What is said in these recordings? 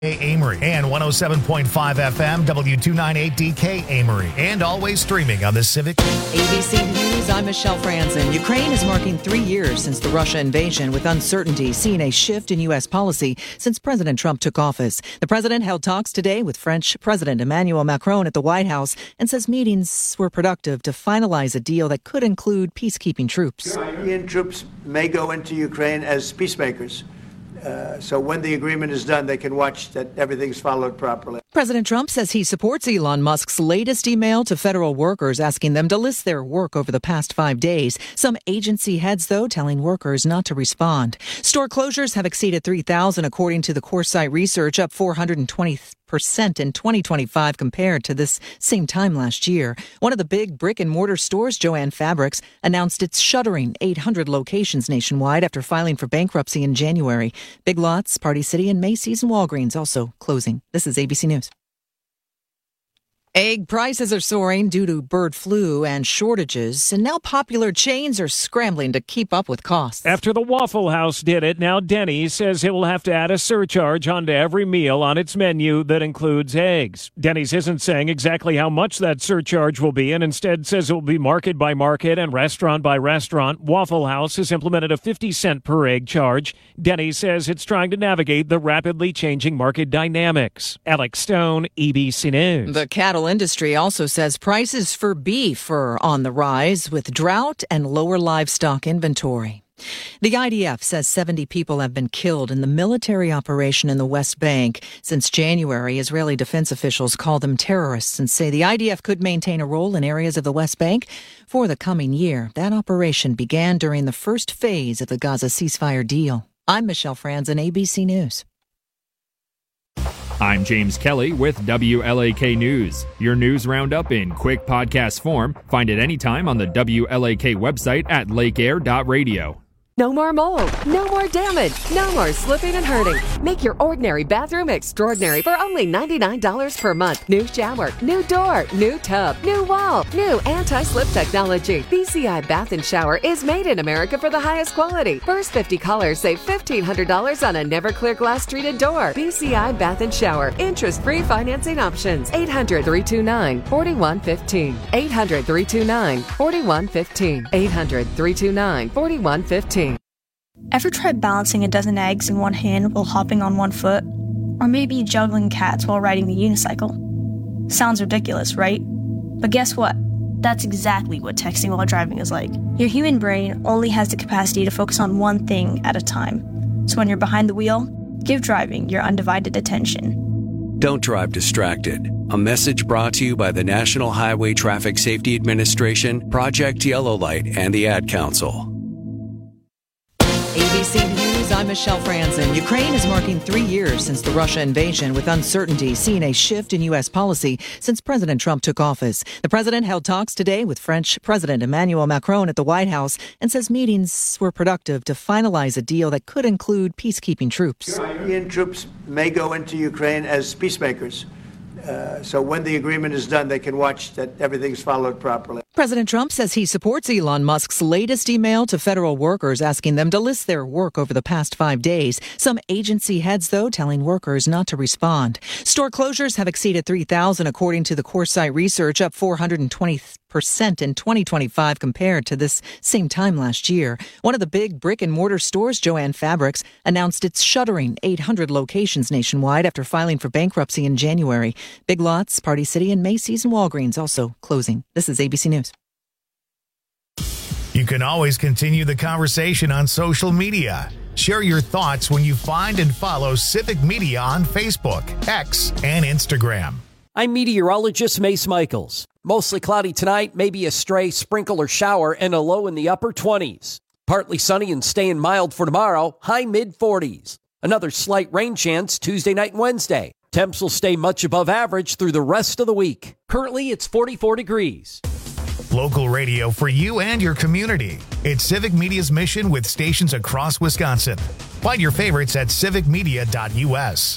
Amory and 107.5 FM W298DK Amory, and always streaming on the Civic. ABC News, I'm Michelle Franzen. Ukraine is marking 3 years since the Russia invasion, with uncertainty seeing a shift in U.S. policy since President Trump took office. The president held talks today with French President Emmanuel Macron at the White House and says meetings were productive to finalize a deal that could include peacekeeping troops. European troops may go into Ukraine as peacemakers. So when the agreement is done, they can watch that everything's followed properly. President Trump says he supports Elon Musk's latest email to federal workers asking them to list their work over the past 5 days. Some agency heads, though, telling workers not to respond. Store closures have exceeded 3,000, according to the CoreSite research, up 420% in 2025 compared to this same time last year. One of the big brick-and-mortar stores, Joann Fabrics, announced it's shuttering 800 locations nationwide after filing for bankruptcy in January. Big Lots, Party City, and Macy's and Walgreens also closing. This is ABC News. Egg prices are soaring due to bird flu and shortages, and now popular chains are scrambling to keep up with costs. After the Waffle House did it, now Denny's says it will have to add a surcharge onto every meal on its menu that includes eggs. Denny's isn't saying exactly how much that surcharge will be, and instead says it will be market by market and restaurant by restaurant. Waffle House has implemented a 50-cent per egg charge. Denny's says it's trying to navigate the rapidly changing market dynamics. Alex Stone, ABC News. The cattle industry also says prices for beef are on the rise with drought and lower livestock inventory. The IDF says 70 people have been killed in the military operation in the West Bank. Since January, Israeli defense officials call them terrorists and say the IDF could maintain a role in areas of the West Bank for the coming year. That operation began during the first phase of the Gaza ceasefire deal. I'm Michelle Franzen, ABC News. I'm James Kelly with WLAK News. Your news roundup in quick podcast form. Find it anytime on the WLAK website at lakeair.radio. No more mold, no more damage, no more slipping and hurting. Make your ordinary bathroom extraordinary for only $99 per month. New shower, new door, new tub, new wall, new anti-slip technology. BCI Bath and Shower is made in America for the highest quality. First 50 callers save $1,500 on a Never-Clear glass treated door. BCI Bath and Shower. Interest-free financing options. 800-329-4115. 800-329-4115. 800-329-4115. Ever tried balancing a dozen eggs in one hand while hopping on one foot? Or maybe juggling cats while riding the unicycle? Sounds ridiculous, right? But guess what? That's exactly what texting while driving is like. Your human brain only has the capacity to focus on one thing at a time. So when you're behind the wheel, give driving your undivided attention. Don't drive distracted. A message brought to you by the National Highway Traffic Safety Administration, Project Yellow Light, and the Ad Council. ABC News, I'm Michelle Franzen. Ukraine is marking 3 years since the Russia invasion, with uncertainty seeing a shift in U.S. policy since President Trump took office. The president held talks today with French President Emmanuel Macron at the White House and says meetings were productive to finalize a deal that could include peacekeeping troops. European troops may go into Ukraine as peacemakers. So when the agreement is done, they can watch that everything's followed properly. President Trump says he supports Elon Musk's latest email to federal workers asking them to list their work over the past 5 days. Some agency heads, though, telling workers not to respond. Store closures have exceeded 3,000, according to the CoreSite research, up 420% in 2025 compared to this same time last year. One of the big brick-and-mortar stores, Joann Fabrics, announced it's shuttering 800 locations nationwide after filing for bankruptcy in January. Big Lots, Party City, and Macy's and Walgreens also closing. This is ABC News. You can always continue the conversation on social media. Share your thoughts when you find and follow Civic Media on Facebook, X, and Instagram. I'm meteorologist Mace Michaels. Mostly cloudy tonight, maybe a stray sprinkle or shower, and a low in the upper 20s. Partly sunny and staying mild for tomorrow, high mid-40s. Another slight rain chance Tuesday night and Wednesday. Temps will stay much above average through the rest of the week. Currently, it's 44 degrees. Local radio for you and your community. It's Civic Media's mission with stations across Wisconsin. Find your favorites at civicmedia.us.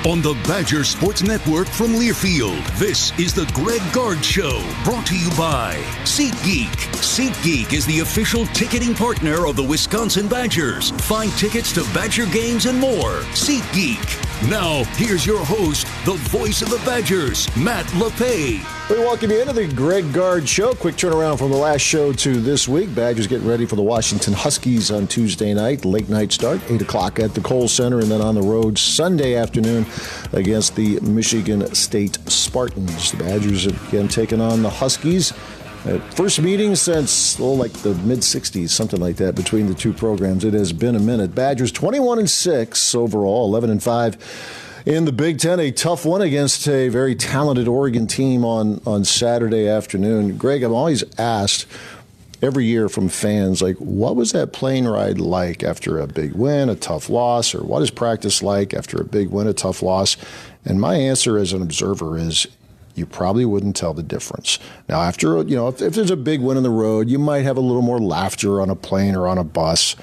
On the Badger Sports Network from Learfield, this is the Greg Gard Show, brought to you by SeatGeek. SeatGeek is the official ticketing partner of the Wisconsin Badgers. Find tickets to Badger games and more. SeatGeek. Now, here's your host, the voice of the Badgers, Matt LePay. We welcome you into the Greg Gard Show. Quick turnaround from the last show to this week. Badgers getting ready for the Washington Huskies on Tuesday night. Late night start, 8 o'clock at the Kohl Center, and then on the road Sunday afternoon against the Michigan State Spartans. The Badgers have again taken on the Huskies. First meeting since, like the mid-'60s, something like that, between the two programs. It has been a minute. Badgers 21-6 overall, 11-5 in the Big Ten. A tough one against a very talented Oregon team on Saturday afternoon. Greg, I'm always asked every year from fans, like, what was that plane ride like after a big win, a tough loss, or what is practice like after a big win, a tough loss? And my answer as an observer is, you probably wouldn't tell the difference. Now, after, if there's a big win on the road, you might have a little more laughter on a plane or on a bus.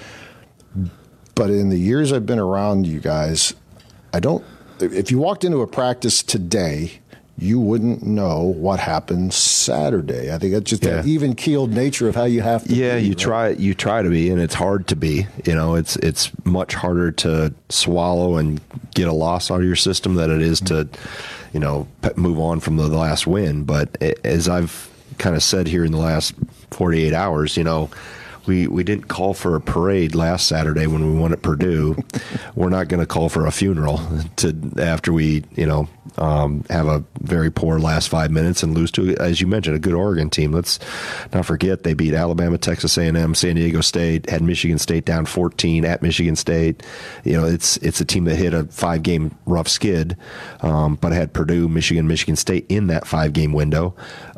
But in the years I've been around you guys, if you walked into a practice today, you wouldn't know what happened Saturday. I think that's just the even-keeled nature of how you have to be. You try to be, and it's hard to be. It's much harder to swallow and get a loss out of your system than it is to move on from the last win. But as I've kind of said here in the last 48 hours, we didn't call for a parade last Saturday when we won at Purdue. We're not going to call for a funeral after we, have a very poor last 5 minutes and lose to, as you mentioned, a good Oregon team. Let's not forget they beat Alabama, Texas A&M, San Diego State, had Michigan State down 14 at Michigan State. It's a team that hit a 5-game rough skid, but had Purdue, Michigan State in that 5-game window.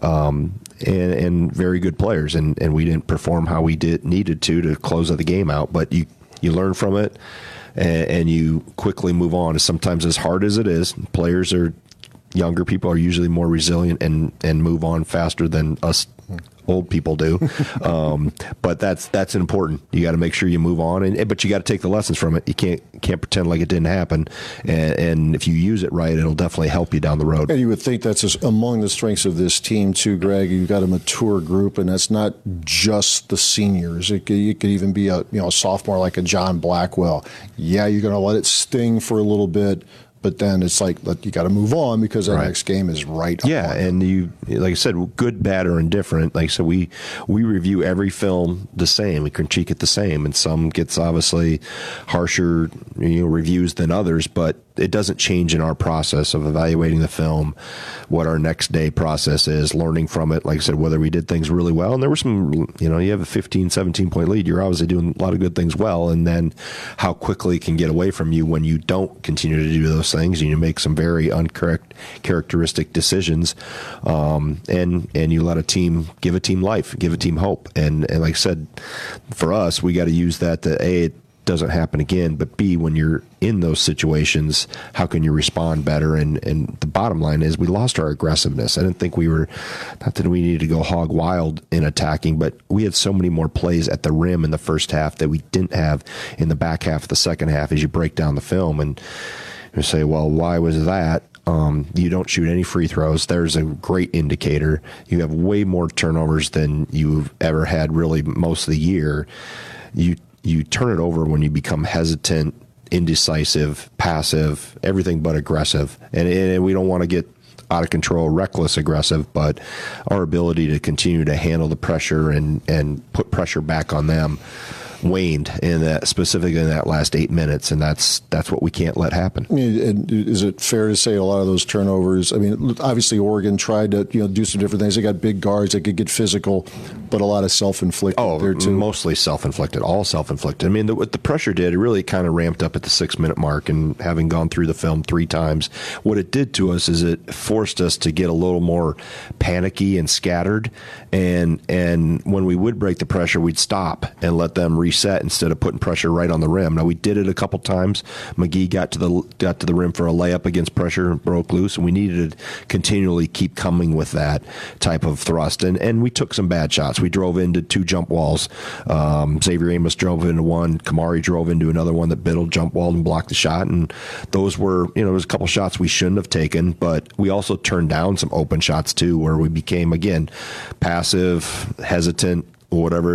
And very good players, and we didn't perform how we needed to close the game out. But you learn from it, and you quickly move on. Sometimes, as hard as it is, younger people are usually more resilient and move on faster than us old people do. But that's important. You got to make sure you move on, but you got to take the lessons from it. You can't pretend like it didn't happen. And if you use it right, it'll definitely help you down the road. And you would think that's among the strengths of this team too, Greg. You've got a mature group, and that's not just the seniors. It could even be a sophomore like a John Blackwell. Yeah, you're going to let it sting for a little bit, but then it's like you got to move on because that next game is right. Yeah, and you, like I said, good, bad, or indifferent. Like I said, we review every film the same. We critique it the same, and some gets obviously harsher reviews than others, but it doesn't change in our process of evaluating the film, what our next day process is, learning from it. Like I said, whether we did things really well, and there were some, you have a 15, 17-point lead, you're obviously doing a lot of good things well, and then how quickly it can get away from you when you don't continue to do those things, and you make some very uncharacteristic decisions, and you let give a team life, give a team hope. And like I said, for us, we got to use that to, A, it doesn't happen again, but B, when you're in those situations, how can you respond better? And the bottom line is we lost our aggressiveness. I didn't think not that we needed to go hog wild in attacking, but we had so many more plays at the rim in the first half that we didn't have in the back half of the second half as you break down the film. And you say, well, why was that? You don't shoot any free throws. There's a great indicator. You have way more turnovers than you've ever had really most of the year. You turn it over when you become hesitant, indecisive, passive, everything but aggressive. And we don't want to get out of control, reckless aggressive, but our ability to continue to handle the pressure and put pressure back on them waned specifically in that last 8 minutes, and that's what we can't let happen. Is it fair to say a lot of those turnovers? I mean, obviously Oregon tried to do some different things. They got big guards that could get physical, but a lot of self-inflicted there too. Mostly self-inflicted, all self-inflicted. I mean, what the pressure did, it really kind of ramped up at the 6-minute mark, and having gone through the film 3 times, what it did to us is it forced us to get a little more panicky and scattered, and when we would break the pressure, we'd stop and let them reset instead of putting pressure right on the rim. Now, we did it a couple times. McGee got to the rim for a layup against pressure and broke loose, and we needed to continually keep coming with that type of thrust. And we took some bad shots. We drove into 2 jump walls. Xavier Amos drove into one. Kamari drove into another one that Biddle jump walled and blocked the shot. And those were, there was a couple shots we shouldn't have taken, but we also turned down some open shots too, where we became, again, passive, hesitant, whatever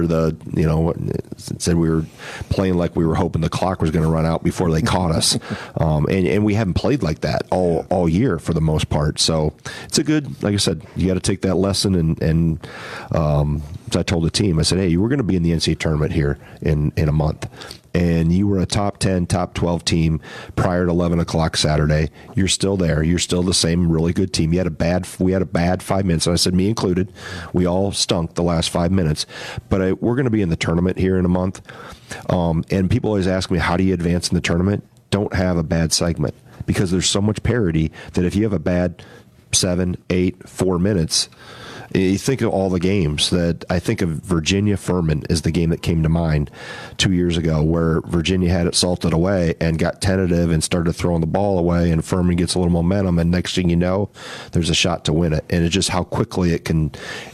said we were playing like we were hoping the clock was going to run out before they caught us. And we haven't played like that all year for the most part. So it's a good, like I said, you got to take that lesson. And as I told the team, I said, hey, you were going to be in the NCAA tournament here in a month. And you were a top 10, top 12 team prior to 11 o'clock Saturday. You're still there. You're still the same really good team. We had a bad 5 minutes. And I said, me included, we all stunk the last 5 minutes. But we're going to be in the tournament here in a month. And people always ask me, how do you advance in the tournament? Don't have a bad segment, because there's so much parity that if you have a bad 7, 8, 4 minutes, you think of all the games that I think of. Virginia Furman is the game that came to mind 2 years ago, where Virginia had it salted away and got tentative and started throwing the ball away, and Furman gets a little momentum, and next thing you know, there's a shot to win it. And it's just how quickly it can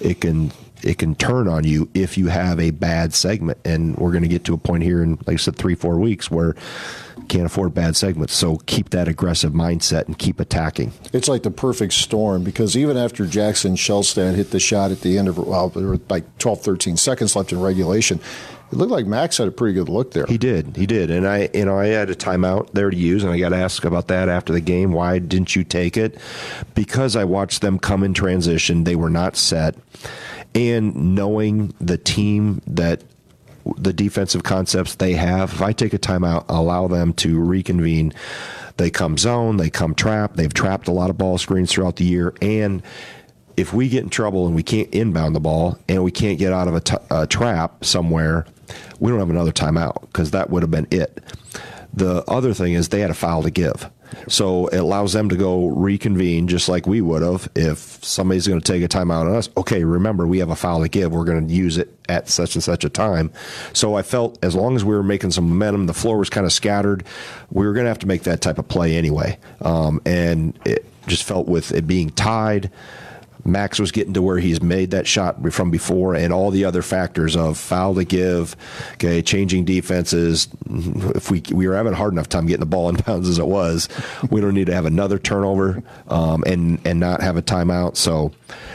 turn on you if you have a bad segment. And we're going to get to a point here in, like I said, 3-4 weeks where can't afford bad segments. So keep that aggressive mindset and keep attacking. It's like the perfect storm, because even after Jackson Shellstad hit the shot at the end of, there were like 12, 13 seconds left in regulation, it looked like Max had a pretty good look there. He did. And I had a timeout there to use, and I got to ask about that after the game. Why didn't you take it? Because I watched them come in transition. They were not set. And knowing the team, that the defensive concepts they have, if I take a timeout, allow them to reconvene, they come zone, they come trap. They've trapped a lot of ball screens throughout the year. And if we get in trouble and we can't inbound the ball and we can't get out of a trap somewhere, we don't have another timeout, because that would have been it. The other thing is they had a foul to give. So it allows them to go reconvene just like we would have if somebody's going to take a timeout on us. Okay, remember, we have a foul to give. We're going to use it at such and such a time. So I felt as long as we were making some momentum, the floor was kind of scattered, we were going to have to make that type of play anyway. And it just felt with it being tied, Max was getting to where he's made that shot from before, and all the other factors of foul to give, okay, changing defenses. If we were having a hard enough time getting the ball in bounds as it was, we don't need to have another turnover and not have a timeout. So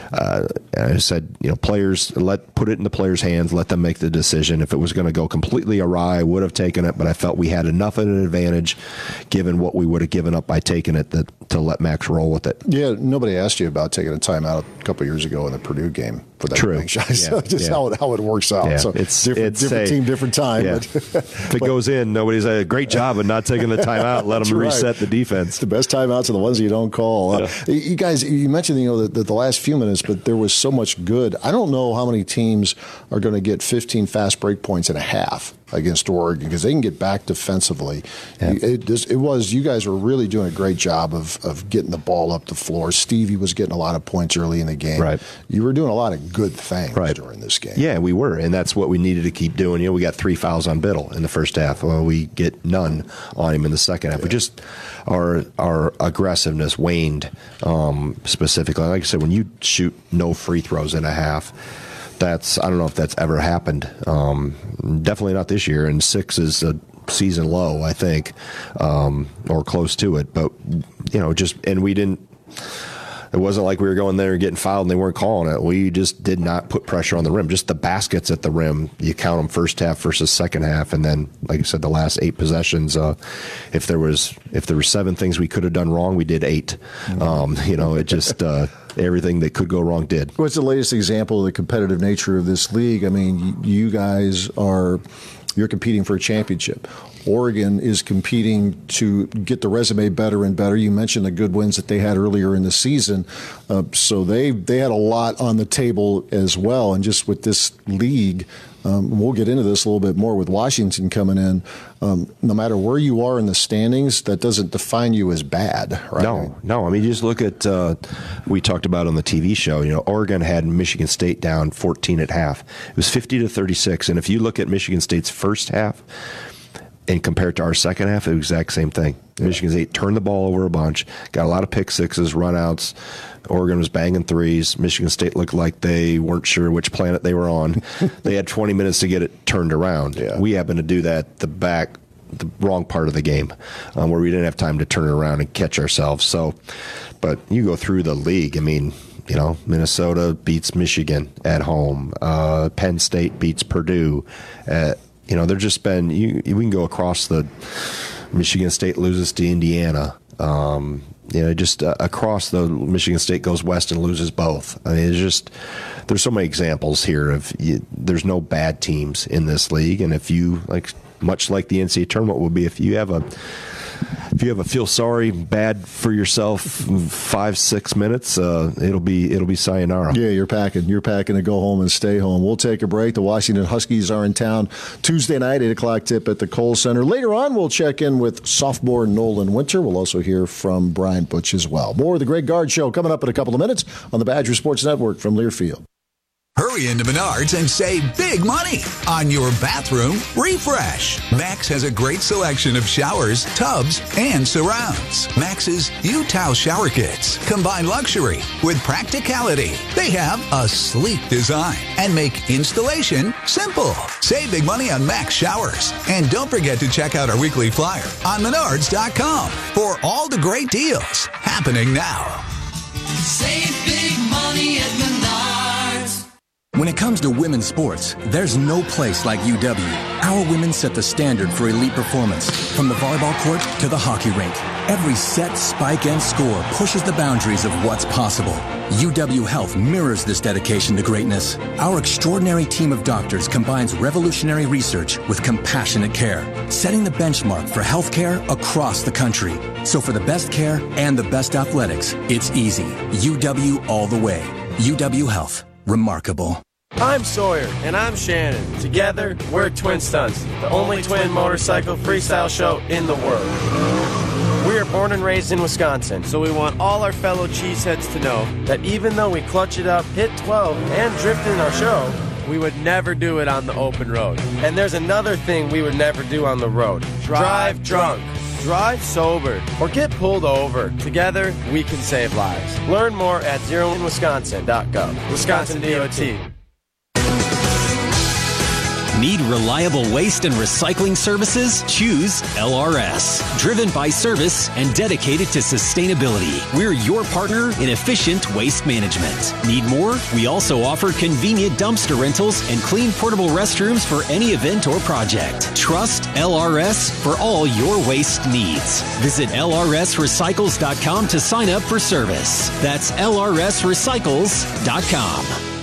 I said, players, put it in the players' hands, let them make the decision. If it was going to go completely awry, I would have taken it, but I felt we had enough of an advantage given what we would have given up by taking it to let Max roll with it. Yeah, nobody asked you about taking a timeout a couple years ago in the Purdue game for that. True. So just how it works out. Yeah. So it's different team, different time. Yeah. But, if it goes in, nobody's a great job of not taking the timeout. Let them reset the defense. The best timeouts are the ones you don't call. You guys, you mentioned the last few minutes, but there was so much good. I don't know how many teams are going to get 15 fast break points in a half against Oregon, because they can get back defensively. Yeah. You guys were really doing a great job of getting the ball up the floor. Stevie was getting a lot of points early in the game. Right. You were doing a lot of good things during this game. Yeah, we were, and that's what we needed to keep doing. We got 3 fouls on Biddle in the first half. Well, we get none on him in the second half. Yeah. We just our aggressiveness waned specifically. Like I said, when you shoot no free throws in a half, I don't know if that's ever happened. Definitely not this year. And 6 is a season low, I think, or close to it. But and we didn't. It wasn't like we were going there and getting fouled and they weren't calling it. We just did not put pressure on the rim. Just the baskets at the rim, you count them first half versus second half, and then, like I said, the last 8 possessions. If there were 7 things we could have done wrong, we did 8. It just everything that could go wrong did. What's the latest example of the competitive nature of this league? I mean, you guys you're competing for a championship. Oregon is competing to get the resume better and better. You mentioned the good wins that they had earlier in the season. So they had a lot on the table as well. And just with this league, we'll get into this a little bit more with Washington coming in. No matter where you are in the standings, that doesn't define you as bad, right? No. I mean, you just look at, we talked about on the TV show, Oregon had Michigan State down 14 at half. It was 50-36. And if you look at Michigan State's first half and compared to our second half, the exact same thing. Michigan State turned the ball over a bunch, got a lot of pick sixes, runouts. Oregon was banging threes. Michigan State looked like they weren't sure which planet they were on. They had 20 minutes to get it turned around. Yeah. We happened to do that the wrong part of the game, where we didn't have time to turn it around and catch ourselves. So, but you go through the league, I mean, Minnesota beats Michigan at home. Penn State beats Purdue. They're just been, we can go across the Michigan State loses to Indiana. Just across the Michigan State goes west and loses both. I mean, there's so many examples here of there's no bad teams in this league. And if you, much like the NCAA tournament will be, if you have a feel sorry, bad for yourself 5-6 minutes, it'll be sayonara. Yeah, you're packing to go home and stay home. We'll take a break. The Washington Huskies are in town Tuesday night, 8:00 tip at the Kohl Center. Later on, we'll check in with sophomore Nolan Winter. We'll also hear from Brian Butch as well. More of the Greg Gard Show coming up in a couple of minutes on the Badger Sports Network from Learfield. Hurry into Menards and save big money on your bathroom refresh. Max has a great selection of showers, tubs, and surrounds. Max's U-Towel shower kits combine luxury with practicality. They have a sleek design and make installation simple. Save big money on Max showers. And don't forget to check out our weekly flyer on Menards.com for all the great deals happening now. Save big money at Menards. When it comes to women's sports, there's no place like UW. Our women set the standard for elite performance, from the volleyball court to the hockey rink. Every set, spike, and score pushes the boundaries of what's possible. UW Health mirrors this dedication to greatness. Our extraordinary team of doctors combines revolutionary research with compassionate care, setting the benchmark for healthcare across the country. So for the best care and the best athletics, it's easy. UW all the way. UW Health. Remarkable. I'm Sawyer, and I'm Shannon. Together, we're Twin Stunts, the only twin motorcycle freestyle show in the world. We are born and raised in Wisconsin, so we want all our fellow cheeseheads to know that even though we clutch it up, hit 12, and drift in our show, we would never do it on the open road. And there's another thing we would never do on the road. Drive drunk. Drive sober or get pulled over. Together, we can save lives. Learn more at zeroinwisconsin.gov. Wisconsin DOT. Need reliable waste and recycling services? Choose LRS. Driven by service and dedicated to sustainability. We're your partner in efficient waste management. Need more? We also offer convenient dumpster rentals and clean portable restrooms for any event or project. Trust LRS for all your waste needs. Visit lrsrecycles.com to sign up for service. That's lrsrecycles.com.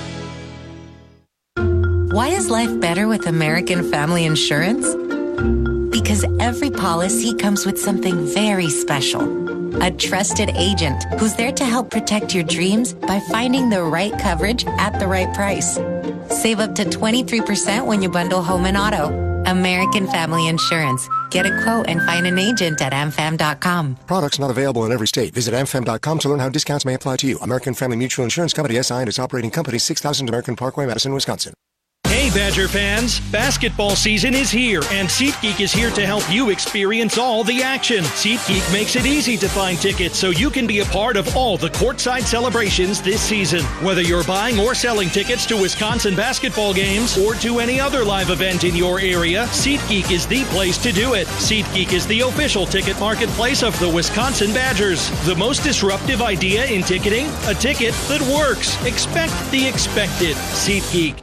Why is life better with American Family Insurance? Because every policy comes with something very special. A trusted agent who's there to help protect your dreams by finding the right coverage at the right price. Save up to 23% when you bundle home and auto. American Family Insurance. Get a quote and find an agent at amfam.com. Products not available in every state. Visit amfam.com to learn how discounts may apply to you. American Family Mutual Insurance Company, SI, and its operating company, 6000 American Parkway, Madison, Wisconsin. Hey, Badger fans! Basketball season is here, and SeatGeek is here to help you experience all the action. SeatGeek makes it easy to find tickets so you can be a part of all the courtside celebrations this season. Whether you're buying or selling tickets to Wisconsin basketball games or to any other live event in your area, SeatGeek is the place to do it. SeatGeek is the official ticket marketplace of the Wisconsin Badgers. The most disruptive idea in ticketing? A ticket that works. Expect the expected. SeatGeek.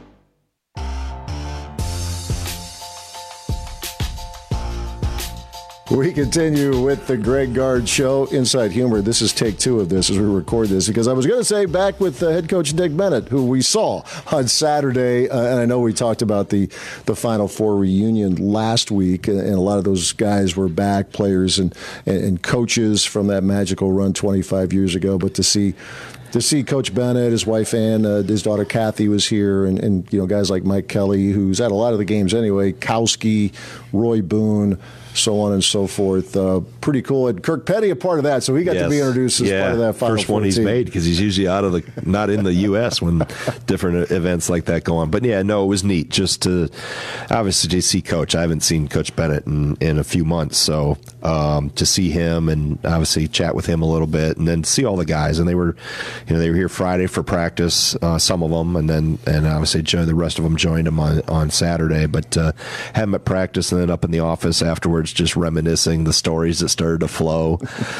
We continue with the Greg Gard Show. Inside Humor. This is take two of this as we record this, because I was going to say back with head coach Dick Bennett, who we saw on Saturday, and I know we talked about the Final Four reunion last week, and a lot of those guys were back, players and coaches from that magical run 25 years ago. But to see to see Coach Bennett, his wife Ann, his daughter Kathy was here, and guys like Mike Kelly, who's at a lot of the games anyway, Kowski, Roy Boone, so on and so forth. Pretty cool. And Kirk Petty, a part of that, so he got to be introduced as part of that Final First one 14. he's made, because he's usually not in the U.S. when different events like that go on. But yeah, no, it was neat just to obviously see Coach. I haven't seen Coach Bennett in a few months, so to see him and obviously chat with him a little bit, and then see all the guys. And they were here Friday for practice, some of them, and obviously the rest of them joined him on Saturday. But had him at practice, and then up in the office afterwards, just reminiscing the stories that started to flow.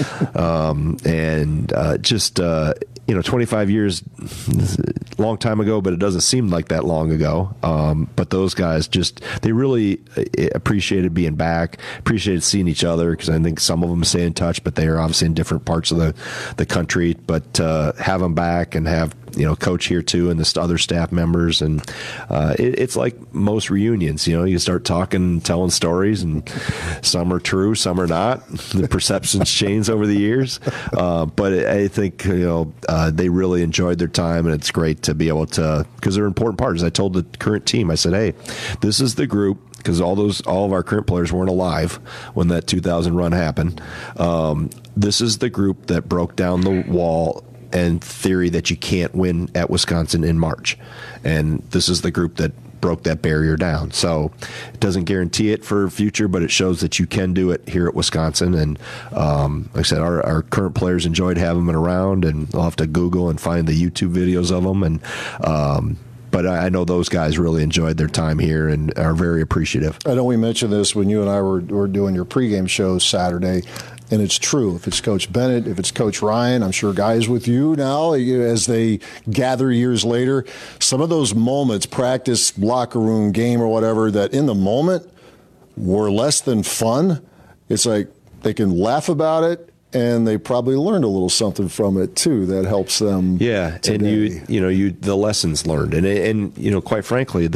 25 years, long time ago, but it doesn't seem like that long ago. But those guys they really appreciated being back, appreciated seeing each other, because I think some of them stay in touch, but they are obviously in different parts of the country. But have them back and have Coach here too, and the other staff members, and it's like most reunions. You start talking, telling stories, and some are true, some are not. The perceptions change over the years, but I think they really enjoyed their time, and it's great to be able to, because they're important partners. I told the current team, I said, hey, this is the group, because all of our current players weren't alive when that 2000 run happened. This is the group that broke down the wall and theory that you can't win at Wisconsin in March. And this is the group that broke that barrier down. So it doesn't guarantee it for future, but it shows that you can do it here at Wisconsin. And like I said, our current players enjoyed having them around, and I'll have to Google and find the YouTube videos of them. And but I know those guys really enjoyed their time here and are very appreciative. I know we mentioned this when you and I were doing your pregame show Saturday. And it's true. If it's Coach Bennett, if it's Coach Ryan, I'm sure guys with you now, as they gather years later, some of those moments, practice, locker room, game, or whatever, that in the moment were less than fun. It's like they can laugh about it, and they probably learned a little something from it too that helps them. Yeah, today. And the lessons learned, and quite frankly,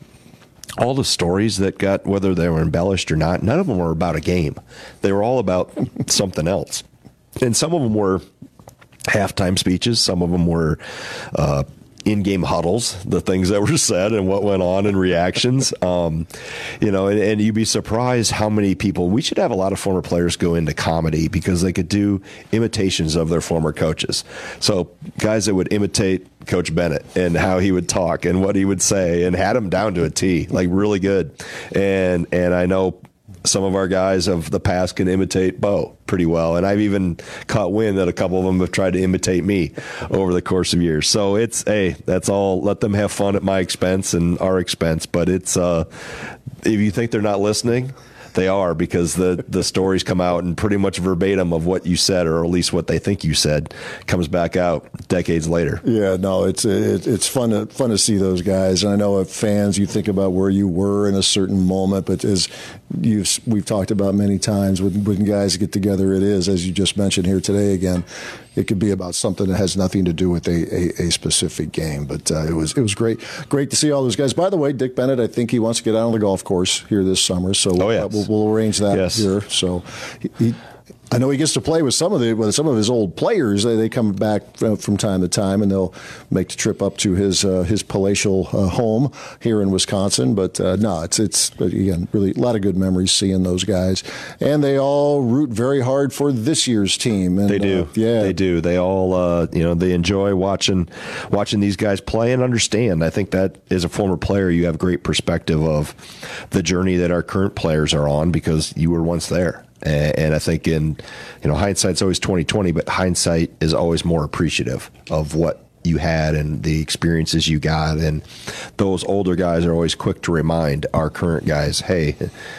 all the stories that got, whether they were embellished or not, none of them were about a game. They were all about something else. And some of them were halftime speeches. Some of them were in-game huddles, the things that were said and what went on and reactions. And you'd be surprised how many people, we should have a lot of former players go into comedy, because they could do imitations of their former coaches. So guys that would imitate Coach Bennett and how he would talk and what he would say, and had him down to a T, like really good. And I know some of our guys of the past can imitate Bo pretty well, and I've even caught wind that a couple of them have tried to imitate me over the course of years. So that's all. Let them have fun at my expense and our expense. But it's if you think they're not listening, they are, because the stories come out, and pretty much verbatim of what you said, or at least what they think you said, comes back out decades later. Yeah, no, it's fun to see those guys. And I know as fans, you think about where you were in a certain moment, but as we've talked about many times, when guys get together, it is, as you just mentioned here today again, it could be about something that has nothing to do with a specific game. But it was great to see all those guys. By the way, Dick Bennett, I think he wants to get out on the golf course here this summer, so we'll arrange that here. So I know he gets to play with some of his old players. They come back from time to time, and they'll make the trip up to his palatial home here in Wisconsin. But no, it's again really a lot of good memories seeing those guys, and they all root very hard for this year's team. And, they do, they do. They all, they enjoy watching these guys play and understand. I think that as a former player, you have great perspective of the journey that our current players are on, because you were once there. And I think hindsight's always 20/20, but hindsight is always more appreciative of what you had and the experiences you got. And those older guys are always quick to remind our current guys, hey,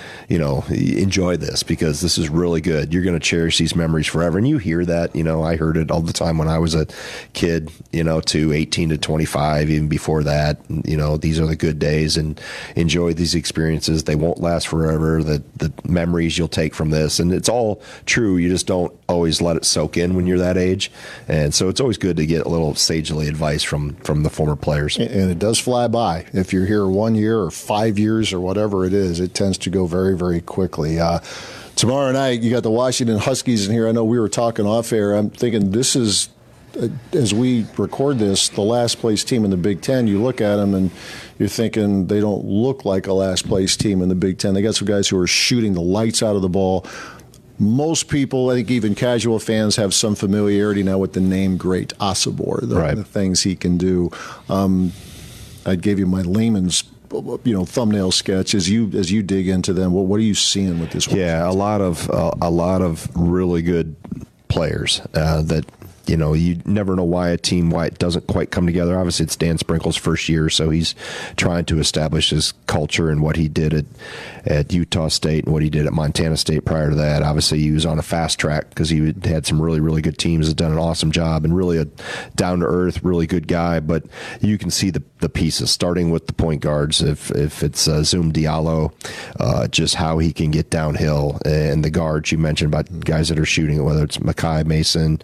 enjoy this, because this is really good. You're going to cherish these memories forever. And you hear that, I heard it all the time when I was a kid, to 18 to 25, even before that. These are the good days, and enjoy these experiences. They won't last forever. The memories you'll take from this, and it's all true. You just don't always let it soak in when you're that age. And so it's always good to get a little sagely advice from the former players. And it does fly by. If you're here 1 year or 5 years or whatever it is, it tends to go very, very quickly. Tomorrow night, you got the Washington Huskies in here. I know we were talking off air. I'm thinking this is as we record this, the last place team in the Big Ten, you look at them and you're thinking they don't look like a last place team in the Big Ten. They got some guys who are shooting the lights out of the ball. Most people, I think even casual fans, have some familiarity now with the name Great Osobor, the things he can do. I gave you my layman's thumbnail sketch as you dig into them. What are you seeing with this one? Yeah, a lot of really good players that you never know why it doesn't quite come together. Obviously, it's Dan Sprinkle's first year, so he's trying to establish his culture and what he did at Utah State and what he did at Montana State prior to that. Obviously, he was on a fast track because he had some really, really good teams, has done an awesome job, and really a down-to-earth, really good guy. But you can see the pieces, starting with the point guards. If it's Zoom Diallo, just how he can get downhill, and the guards you mentioned about guys that are shooting it, whether it's Makai Mason,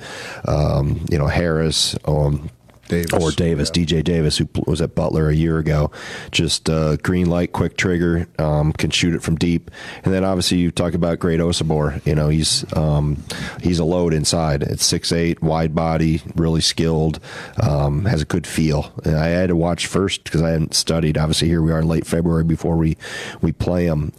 Harris, Davis, DJ Davis, who was at Butler a year ago. Just green light, quick trigger, can shoot it from deep. And then obviously you talk about Great Osobor. He's a load inside. It's 6'8", wide body, really skilled, has a good feel. And I had to watch first because I hadn't studied. Obviously here we are in late February before we play him.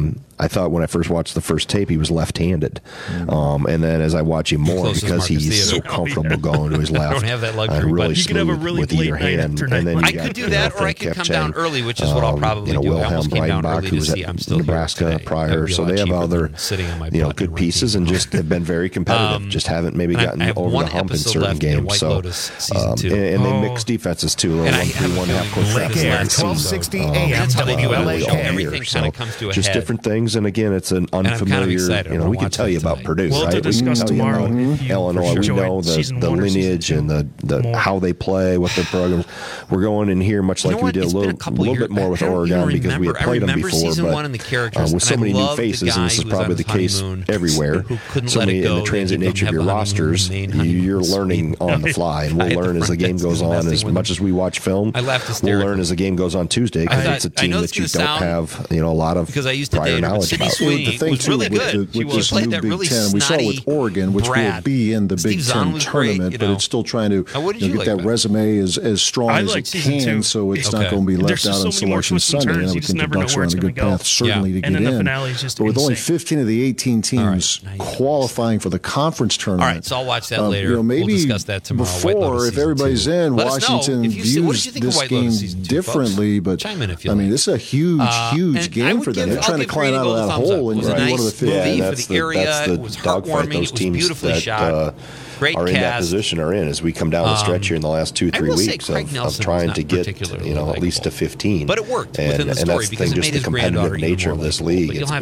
I thought when I first watched the first tape he was left-handed, and then as I watch him more, because he's so comfortable going to his left, I don't have that luxury, really you can have a really with late either night hand. after night. And then I could do that, or I could come down early, which is what I'll probably do. Wilhelm I almost came down early to see. I'm still Nebraska prior, so they have other good pieces and just have been very competitive. Just haven't maybe gotten over the hump in certain games. So and they mix defenses too. A little 1-3-1 half court trap. 1260 AM WLAK. Everything kind of comes to a head. Just different things, and again, it's an unfamiliar. We can tell you about Purdue, right? To discuss tomorrow. Illinois, we know the lineage and the how they play, what their programs. We're going in here much like we did a little bit more with Oregon because we had played them before, but with so many new faces, and this is probably the case everywhere. So many in the transit nature of your rosters, you're learning on the fly, and we'll learn as the game goes on. As much as we watch film, we'll learn as the game goes on Tuesday because it's a team that you don't have a lot of prior knowledge about. The thing too with this new Big Ten, we saw with Oregon, which will be in the Big Ten tournament, but it's still trying to get that resume as strong as it can, so it's not going to be left out on Selection Sunday. And I would think the Ducks are on a good path certainly to get in. But with only 15 of the 18 teams qualifying for the conference tournament, all right, so I'll watch that later. Maybe we'll discuss that tomorrow. Before, if everybody's in, Washington views this game differently. But I mean, this is a huge game for them. They're trying to climb out of that hole and get one of the 50. That's the dogfight those teams that are in that position are in as we come down the stretch here in the last 2-3 weeks of trying to get at least to 15. But it worked within the story because it made his granddaughter nature of this league. It's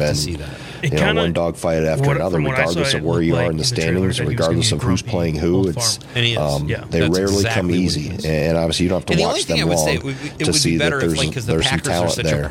been one dogfight after another, regardless of where you are in the standings, regardless of who's playing who. It's they rarely come easy, and obviously you don't have to watch them long to see that there's some talent there,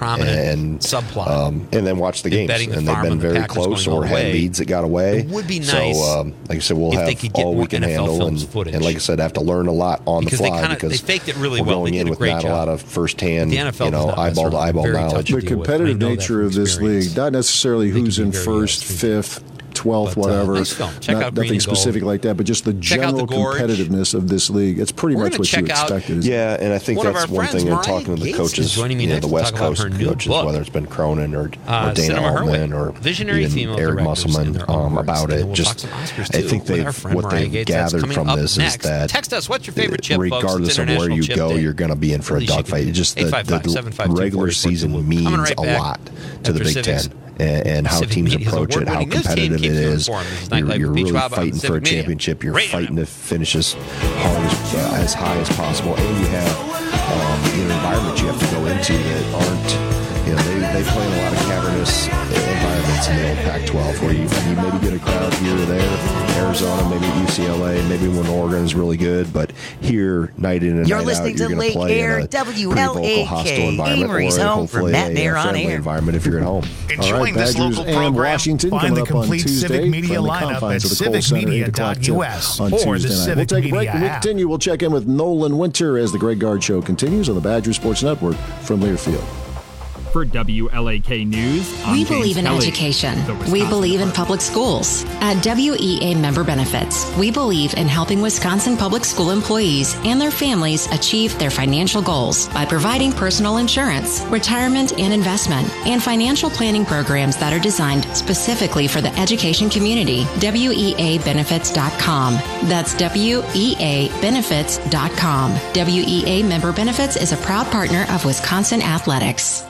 and then watch the games, and they've been very close or had leads that got away. It would be nice. So, like I said, we'll have all we can handle, and like I said, I have to learn a lot on the fly because they faked it really we're well. going in with not a lot of firsthand, eyeball to eyeball knowledge. The competitive nature of this league, not necessarily who's in first, fifth, 12th, whatever. Nothing specific like that, but just the general competitiveness of this league. It's pretty much what you expected. Yeah, and I think that's one thing in talking to the coaches, the West Coast coaches, whether it's been Cronin or Dana Altman or even Eric Musselman about it. Just, I think what they've gathered from this is that text us, what's your favorite chip, regardless of where you go, you're going to be in for a dogfight. Just the regular season means a lot to the Big Ten. And how teams approach it, how competitive it is. You're really fighting for a championship. You're fighting to finish as high as possible. And you have an environment you have to go into that aren't, they play in a lot of cavernous environments in the old Pac-12 where you maybe get a crowd here or there. Arizona, maybe UCLA, maybe when Oregon's really good, but here, night in and night out, you're going to play in a pretty vocal, hostile environment, or hopefully a friendly environment if you're at home. Enjoying this local program? Find the complete Civic Media lineup at civicmedia.us or the Civic Media app. We'll continue. We'll check in with Nolan Winter as the Greg Gard Show continues on the Badger Sports Network from Learfield. For WLAK News, I'm we James believe in Kelly. education. We believe in public schools. At WEA Member Benefits, we believe in helping Wisconsin public school employees and their families achieve their financial goals by providing personal insurance, retirement and investment, and financial planning programs that are designed specifically for the education community. WEAbenefits.com. That's WEAbenefits.com. WEA Member Benefits is a proud partner of Wisconsin Athletics.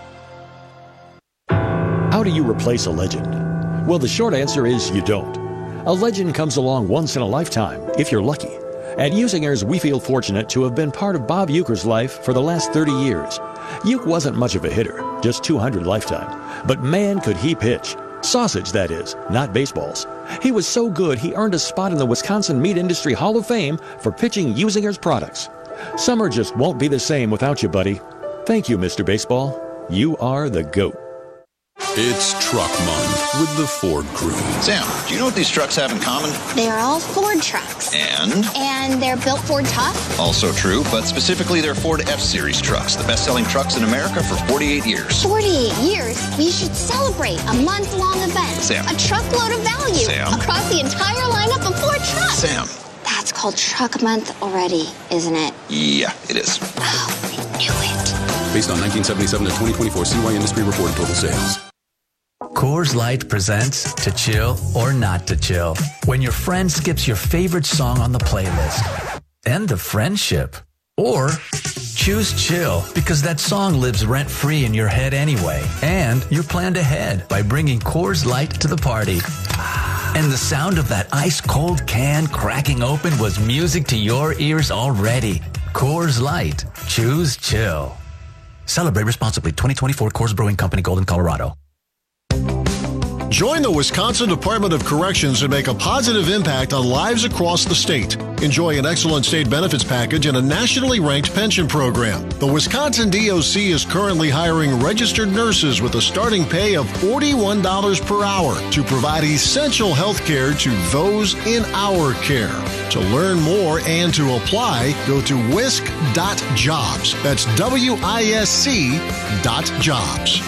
How do you replace a legend? Well, the short answer is you don't. A legend comes along once in a lifetime, if you're lucky. At Usingers, we feel fortunate to have been part of Bob Uecker's life for the last 30 years. Ueck wasn't much of a hitter, just 200 lifetime. But man, could he pitch. Sausage, that is, not baseballs. He was so good, he earned a spot in the Wisconsin Meat Industry Hall of Fame for pitching Usingers products. Summer just won't be the same without you, buddy. Thank you, Mr. Baseball. You are the GOAT. It's Truck Month with the Ford crew. Sam, do you know what these trucks have in common? They're all Ford trucks. And they're built Ford tough? Also true, but specifically they're Ford F-Series trucks, the best-selling trucks in America for 48 years. 48 years? We should celebrate a month-long event. Sam. A truckload of value. Sam. Across the entire lineup of Ford trucks. Sam. That's called Truck Month already, isn't it? Yeah, it is. Oh, I knew it. Based on 1977 to 2024 CY Industry reported total sales. Coors Light presents To Chill or Not to Chill. When your friend skips your favorite song on the playlist. End of friendship. Or choose chill because that song lives rent-free in your head anyway. And you're planned ahead by bringing Coors Light to the party. And the sound of that ice-cold can cracking open was music to your ears already. Coors Light. Choose chill. Celebrate responsibly. 2024 Coors Brewing Company, Golden, Colorado. Join the Wisconsin Department of Corrections and make a positive impact on lives across the state. Enjoy an excellent state benefits package and a nationally ranked pension program. The Wisconsin DOC is currently hiring registered nurses with a starting pay of $41 per hour to provide essential health care to those in our care. To learn more and to apply, go to wisc.jobs. That's WISC.jobs.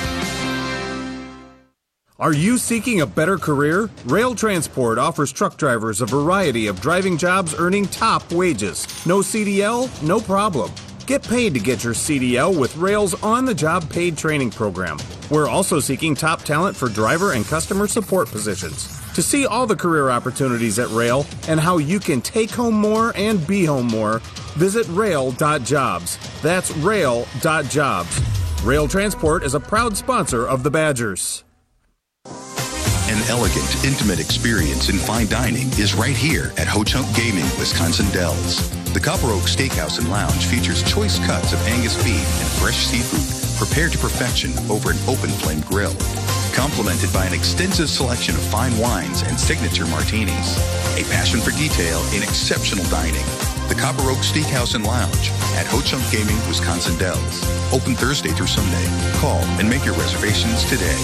Are you seeking a better career? Rail Transport offers truck drivers a variety of driving jobs earning top wages. No CDL? No problem. Get paid to get your CDL with Rail's on-the-job paid training program. We're also seeking top talent for driver and customer support positions. To see all the career opportunities at Rail and how you can take home more and be home more, visit rail.jobs. That's rail.jobs. Rail Transport is a proud sponsor of the Badgers. An elegant, intimate experience in fine dining is right here at Ho Chunk Gaming, Wisconsin Dells. The Copper Oak Steakhouse and Lounge features choice cuts of Angus beef and fresh seafood prepared to perfection over an open flame grill, complemented by an extensive selection of fine wines and signature martinis. A passion for detail in exceptional dining. The Copper Oak Steakhouse and Lounge at Ho Chunk Gaming, Wisconsin Dells. Open Thursday through Sunday. Call and make your reservations today.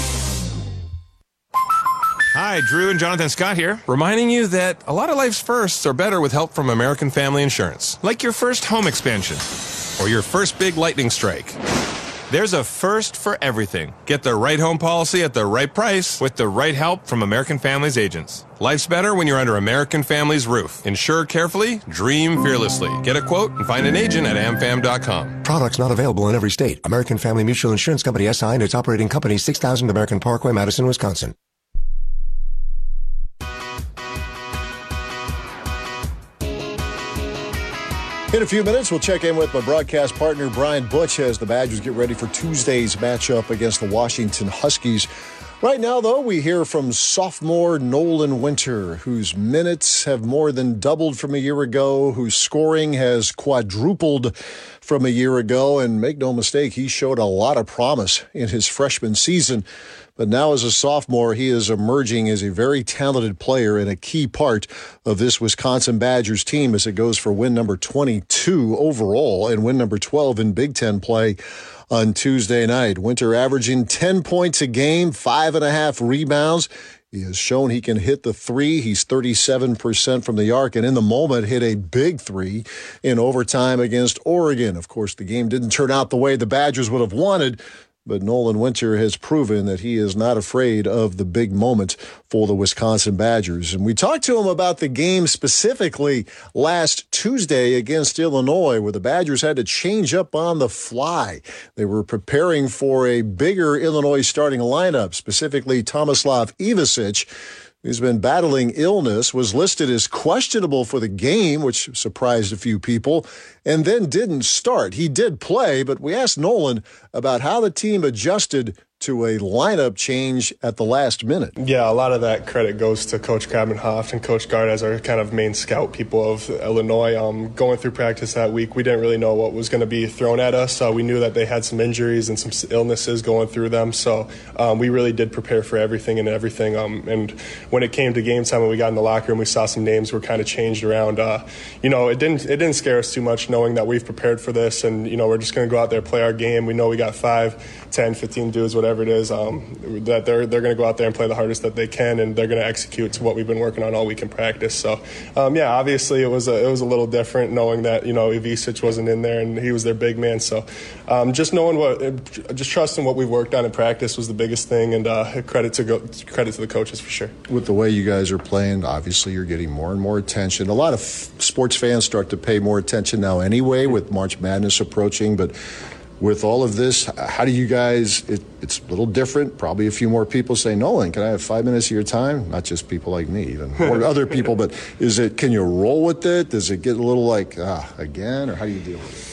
Hi, Drew and Jonathan Scott here, reminding you that a lot of life's firsts are better with help from American Family Insurance. Like your first home expansion or your first big lightning strike. There's a first for everything. Get the right home policy at the right price with the right help from American Family's agents. Life's better when you're under American Family's roof. Insure carefully, dream fearlessly. Get a quote and find an agent at amfam.com. Products not available in every state. American Family Mutual Insurance Company SI and its operating company 6000 American Parkway, Madison, Wisconsin. In a few minutes, we'll check in with my broadcast partner, Brian Butch, as the Badgers get ready for Tuesday's matchup against the Washington Huskies. Right now, though, we hear from sophomore Nolan Winter, whose minutes have more than doubled from a year ago, whose scoring has quadrupled from a year ago. And make no mistake, he showed a lot of promise in his freshman season. But now as a sophomore, he is emerging as a very talented player and a key part of this Wisconsin Badgers team as it goes for win number 22 overall and win number 12 in Big Ten play on Tuesday night. Winter averaging 10 points a game, 5.5 rebounds. He has shown he can hit the three. He's 37% from the arc, and in the moment hit a big three in overtime against Oregon. Of course, the game didn't turn out the way the Badgers would have wanted, but Nolan Winter has proven that he is not afraid of the big moment for the Wisconsin Badgers. And we talked to him about the game specifically last Tuesday against Illinois, where the Badgers had to change up on the fly. They were preparing for a bigger Illinois starting lineup, specifically Tomislav Ivicic, who's been battling illness, was listed as questionable for the game, which surprised a few people, and then didn't start. He did play, but we asked Nolan about how the team adjusted to a lineup change at the last minute. Yeah, a lot of that credit goes to Coach Grabenhoff and Coach Gard as our kind of main scout people of Illinois. Going through practice that week, we didn't really know what was going to be thrown at us. We knew that they had some injuries and some illnesses going through them, so we really did prepare for everything. And when it came to game time and we got in the locker room, we saw some names were kind of changed around. It didn't scare us too much knowing that we've prepared for this, and we're just going to go out there, play our game. We know we got 5, 10, 15 dudes, whatever it is, that they're going to go out there and play the hardest that they can, and they're going to execute to what we've been working on all week in practice. So, obviously it was a little different knowing that Ivicic wasn't in there and he was their big man. So, just trusting what we've worked on in practice was the biggest thing, and credit to the coaches for sure. With the way you guys are playing, obviously you're getting more and more attention. A lot of sports fans start to pay more attention now anyway with March Madness approaching, but with all of this, how do you guys, it's a little different, probably a few more people say, Nolan, can I have 5 minutes of your time? Not just people like me, even or other people, but can you roll with it? Does it get a little like, again, or how do you deal with it?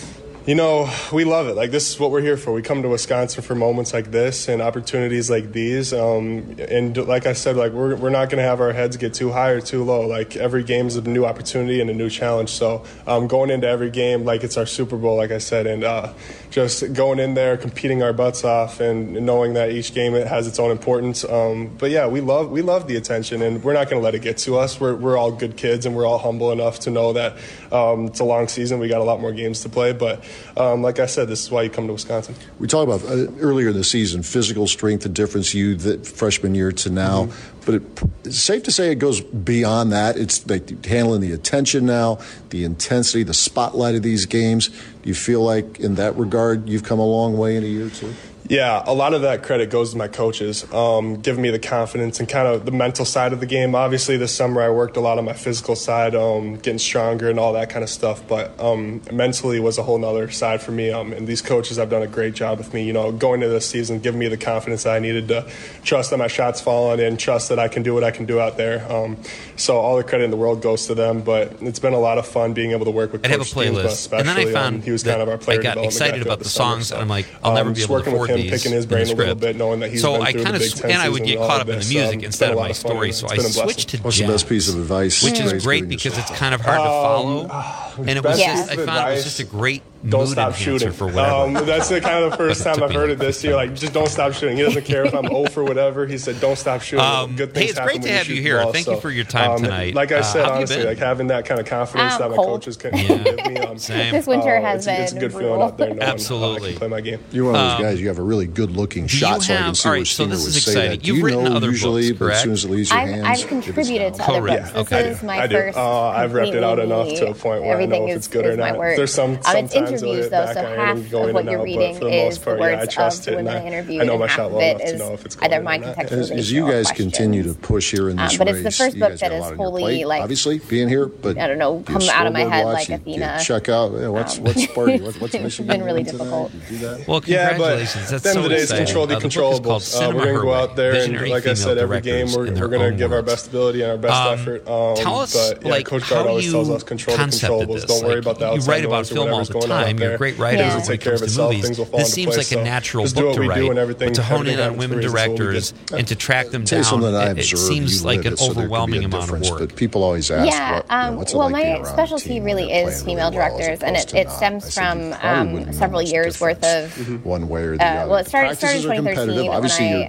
We love it. This is what we're here for. We come to Wisconsin for moments like this and opportunities like these. And like I said, we're not going to have our heads get too high or too low. Every game is a new opportunity and a new challenge. So going into every game like it's our Super Bowl, like I said, and just going in there, competing our butts off, and knowing that each game has its own importance. But yeah, we love the attention, and we're not going to let it get to us. We're all good kids, and we're all humble enough to know that it's a long season. We got a lot more games to play, but like I said, this is why you come to Wisconsin. We talked about earlier in the season, physical strength, the difference freshman year to now. But it's safe to say it goes beyond that. It's like handling the attention now, the intensity, the spotlight of these games. Do you feel like in that regard you've come a long way in a year or two? Yeah, a lot of that credit goes to my coaches, giving me the confidence and kind of the mental side of the game. Obviously, this summer I worked a lot on my physical side, getting stronger and all that kind of stuff. But mentally was a whole nother side for me. And these coaches have done a great job with me, going into this season, giving me the confidence that I needed to trust that my shot's falling and trust that I can do what I can do out there. So all the credit in the world goes to them. But it's been a lot of fun being able to work with Coach Steensma, especially. And then I found he was kind of our player I got excited about the songs, so, and I'm like, I'll never be able to afford these. Picking his brain a little bit, knowing that he's been through the Big Ten I would get caught up in the music instead of my story, so I switched to jazz. What's the best piece of advice? Which is great because it's kind of hard to follow, and it was I found it was just a great don't stop shooting for whatever. That's the kind of the first time I've heard it this year. Just don't stop shooting. He doesn't care if I'm 0 for whatever. He said, don't stop shooting. Good things it's great to have you here. Thank you for your time tonight. Like I said, honestly, having that kind of confidence that my coaches can give me. This winter has been it's a good feeling out there knowing absolutely. I can play my game. You're one of those guys. You have a really good-looking shot, so I can see where Steamer would say that. You've written other usually, books, but as soon as it leaves your hands, I've contributed to other books. This is my first. I've repped it out enough to a point where I know if it's good or not. There's sometimes interviews though, so half of what you're reading is the words of the women I interviewed, and half of it is either my contextualization. As you guys continue to push here in this race, but it's the first book that is wholly obviously being here, but I don't know, come out of my head like Athena. Check out what's Sparty, what's Michigan. It's been really difficult. Well, congratulations. At the end of the day, it's control the controllables. We're going to go out there and, like I said, every game we're going to give our best ability and our best effort. Tell us, Coach Gard always tells us control the controllables. Don't worry about the outside. You write about film all the time. You're a great writer when it comes to movies. This seems like a natural book to write, but to hone in on women directors and to track them down, it seems like an overwhelming amount of work. But people always ask, what's it like being around my specialty really is female directors, and it stems from several years worth of one way or the other. Well, it started in 2013 when I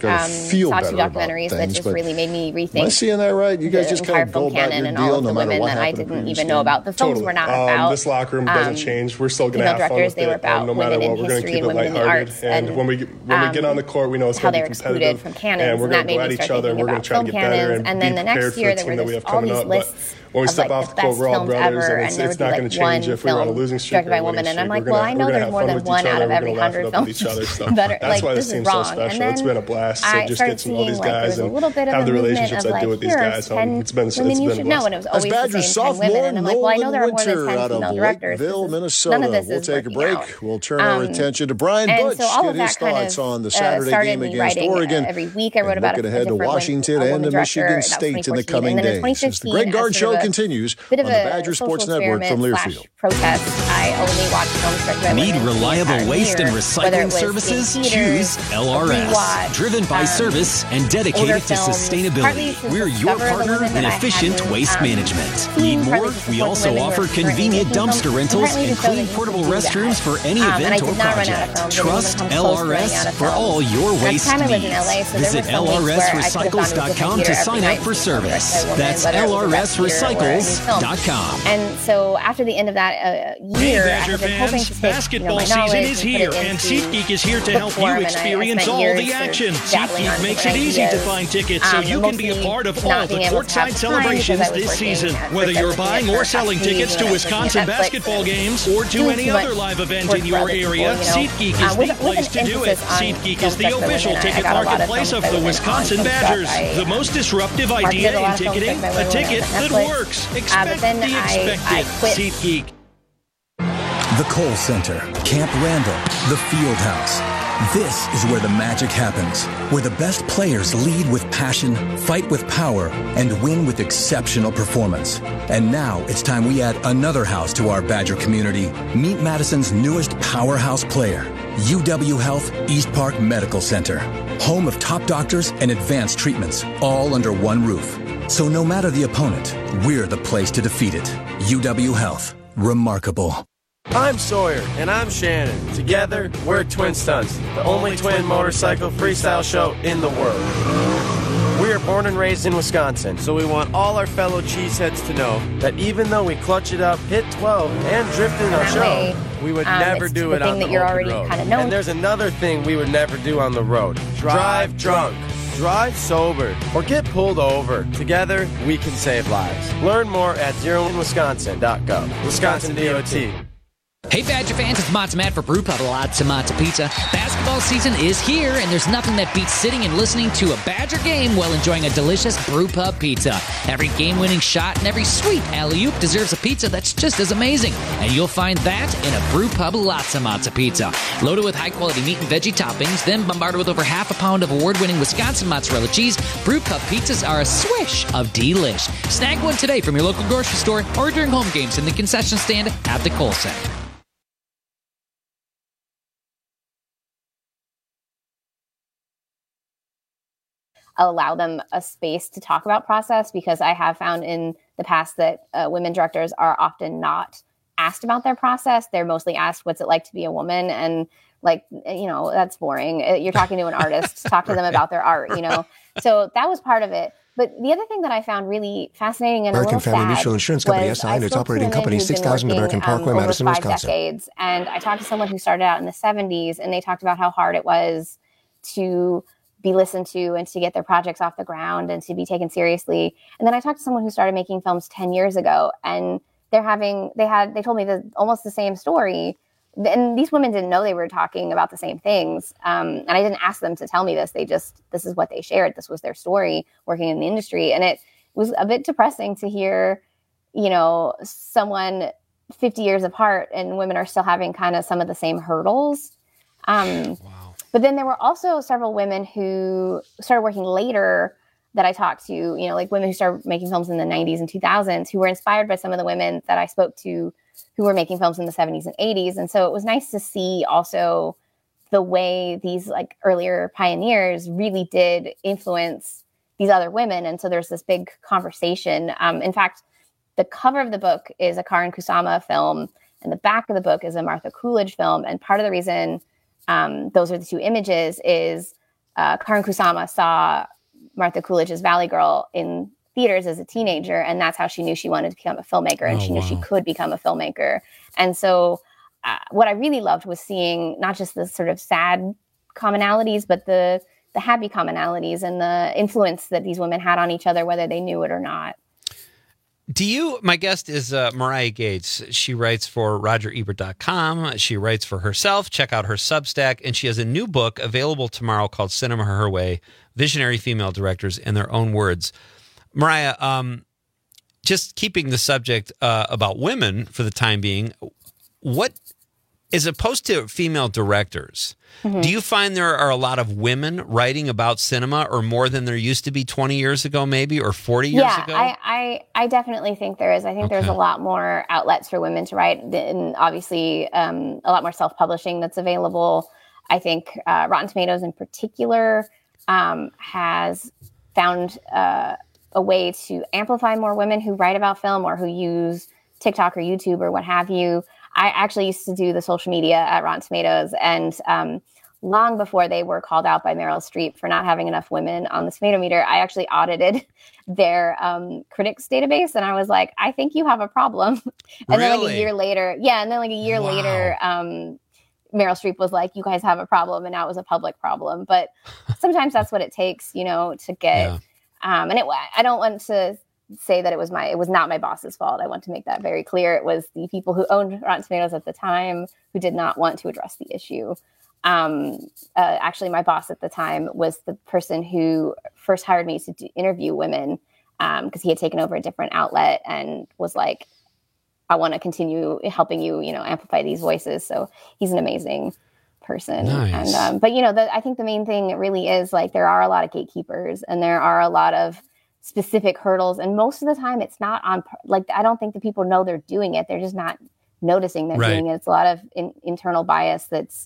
saw 2 documentaries that just really made me rethink. Am I seeing that right? You guys just kind of go about your and deal all of no the matter women what that I happened. didn't even know about. The films were not about this locker room doesn't change. We're still going to have fun with they were it. about No matter women what, in we're going to history keep and it women in the lighthearted. arts. And when we get on the court, we know it's going to be competitive. From canons, and we're going to go at each other, and we're going to try to get better. And then the next year, there were all these lists when we step off the quote, we're all brothers, and it's not going to change if we were on a losing streak directed by a woman. And I'm like, well, I know there's more than one out of every 100 films. That's why this seems so special. It's been a blast to just get to know these guys and have the relationships I do with these guys. It's been a blast. As Badgers sophomore Nolan Winter out of Lakeville, Minnesota. We'll take a break. We'll turn our attention to Brian Butch, get his thoughts on the Saturday game against Oregon. Every week I wrote about looking ahead to Washington and to Michigan State in the coming days. As the Greg Gard Show continues on the Badger Sports Network from Learfield. Protest. I only watch films directed by Need reliable waste and recycling services? Choose LRS. Driven by service and dedicated to sustainability. We're your partner in efficient waste management. Need more? We also offer convenient dumpster rentals and clean portable restrooms for any event or project. Trust LRS for all your waste needs. Visit LRSrecycles.com to sign up for service. That's LRSrecycles.com. And so after the end of that year, Badger fans, basketball season is here, and SeatGeek is here to help you experience all the action. SeatGeek makes it easy to find tickets so you can be a part of all the courtside celebrations this season. Whether you're buying or selling tickets to Wisconsin basketball games or to any other live event in your area, SeatGeek is the place to do it. SeatGeek is the official ticket marketplace of the Wisconsin Badgers. The most disruptive idea in ticketing, a ticket that works. Expect the expected. SeatGeek. The Kohl Center, Camp Randall, the Field House. This is where the magic happens, where the best players lead with passion, fight with power, and win with exceptional performance. And now it's time we add another house to our Badger community. Meet Madison's newest powerhouse player, UW Health East Park Medical Center, home of top doctors and advanced treatments, all under one roof. So no matter the opponent, we're the place to defeat it. UW Health. Remarkable. I'm Sawyer, and I'm Shannon. Together, we're Twin Stunts, the only twin motorcycle freestyle show in the world. We are born and raised in Wisconsin, so we want all our fellow cheeseheads to know that even though we clutch it up, hit 12, and drift in our show, we would never do it on the open road. And there's another thing we would never do on the road. Drive drunk. Drive sober or get pulled over. Together, we can save lives. Learn more at zeroinwisconsin.gov. Wisconsin DOT. Hey Badger fans, it's Matzo Matt for Brew Pub Lots of Matzo Pizza. Basketball season is here, and there's nothing that beats sitting and listening to a Badger game while enjoying a delicious Brew Pub pizza. Every game-winning shot and every sweet alley-oop deserves a pizza that's just as amazing, and you'll find that in a Brew Pub Lots of Matzo Pizza. Loaded with high-quality meat and veggie toppings, then bombarded with over half a pound of award-winning Wisconsin mozzarella cheese, Brew Pub pizzas are a swish of delish. Snag one today from your local grocery store or during home games in the concession stand at the Kohl Center. Allow them a space to talk about process, because I have found in the past that women directors are often not asked about their process. They're mostly asked, what's it like to be a woman? And like, that's boring. You're talking to an artist, talk to them about their art, So that was part of it. But the other thing that I found really fascinating and American a little Family sad Mutual Insurance Company, SI, and its operating company, 6000 American Parkway, Madison, Wisconsin. Decades, and I talked to someone who started out in the 70s, and they talked about how hard it was to be listened to and to get their projects off the ground and to be taken seriously. And then I talked to someone who started making films 10 years ago, and they told me almost the same story. And these women didn't know they were talking about the same things. And I didn't ask them to tell me this. This is what they shared. This was their story working in the industry. And it was a bit depressing to hear, someone 50 years apart and women are still having kind of some of the same hurdles. Wow. But then there were also several women who started working later that I talked to, like women who started making films in the 90s and 2000s, who were inspired by some of the women that I spoke to who were making films in the 70s and 80s. And so it was nice to see also the way these like earlier pioneers really did influence these other women. And so there's this big conversation. In fact, the cover of the book is a Karin Kusama film, and the back of the book is a Martha Coolidge film. And part of the reason those are the two images is Karin Kusama saw Martha Coolidge's Valley Girl in theaters as a teenager, and that's how she knew she wanted to become a filmmaker, and she knew she could become a filmmaker. And so what I really loved was seeing not just the sort of sad commonalities, but the happy commonalities and the influence that these women had on each other, whether they knew it or not. My guest is Mariah Gates. She writes for RogerEbert.com. She writes for herself. Check out her Substack. And she has a new book available tomorrow called Cinema Her Way, Visionary Female Directors in Their Own Words. Mariah, just keeping the subject about women for the time being, what, as opposed to female directors, do you find there are a lot of women writing about cinema, or more than there used to be 20 years ago, maybe, or 40 years ago? I definitely think there is. I think there's a lot more outlets for women to write, and obviously a lot more self-publishing that's available. I think Rotten Tomatoes in particular has found a way to amplify more women who write about film or who use TikTok or YouTube or what have you. I actually used to do the social media at Rotten Tomatoes, and long before they were called out by Meryl Streep for not having enough women on the tomato meter, I actually audited their critics database, and I was like, I think you have a problem. And then like a year later, Meryl Streep was like, you guys have a problem, and now it was a public problem. But sometimes that's what it takes, to get, and I don't want to say that it was not my boss's fault. I want to make that very clear. It was the people who owned Rotten Tomatoes at the time who did not want to address the issue. Actually, my boss at the time was the person who first hired me to interview women because he had taken over a different outlet and was like, I want to continue helping you, amplify these voices. So he's an amazing person. Nice. And, but I think the main thing really is like, there are a lot of gatekeepers and there are a lot of specific hurdles. And most of the time it's not on, like, I don't think the people know they're doing it. They're just not noticing they're doing it. It's a lot of internal bias that's,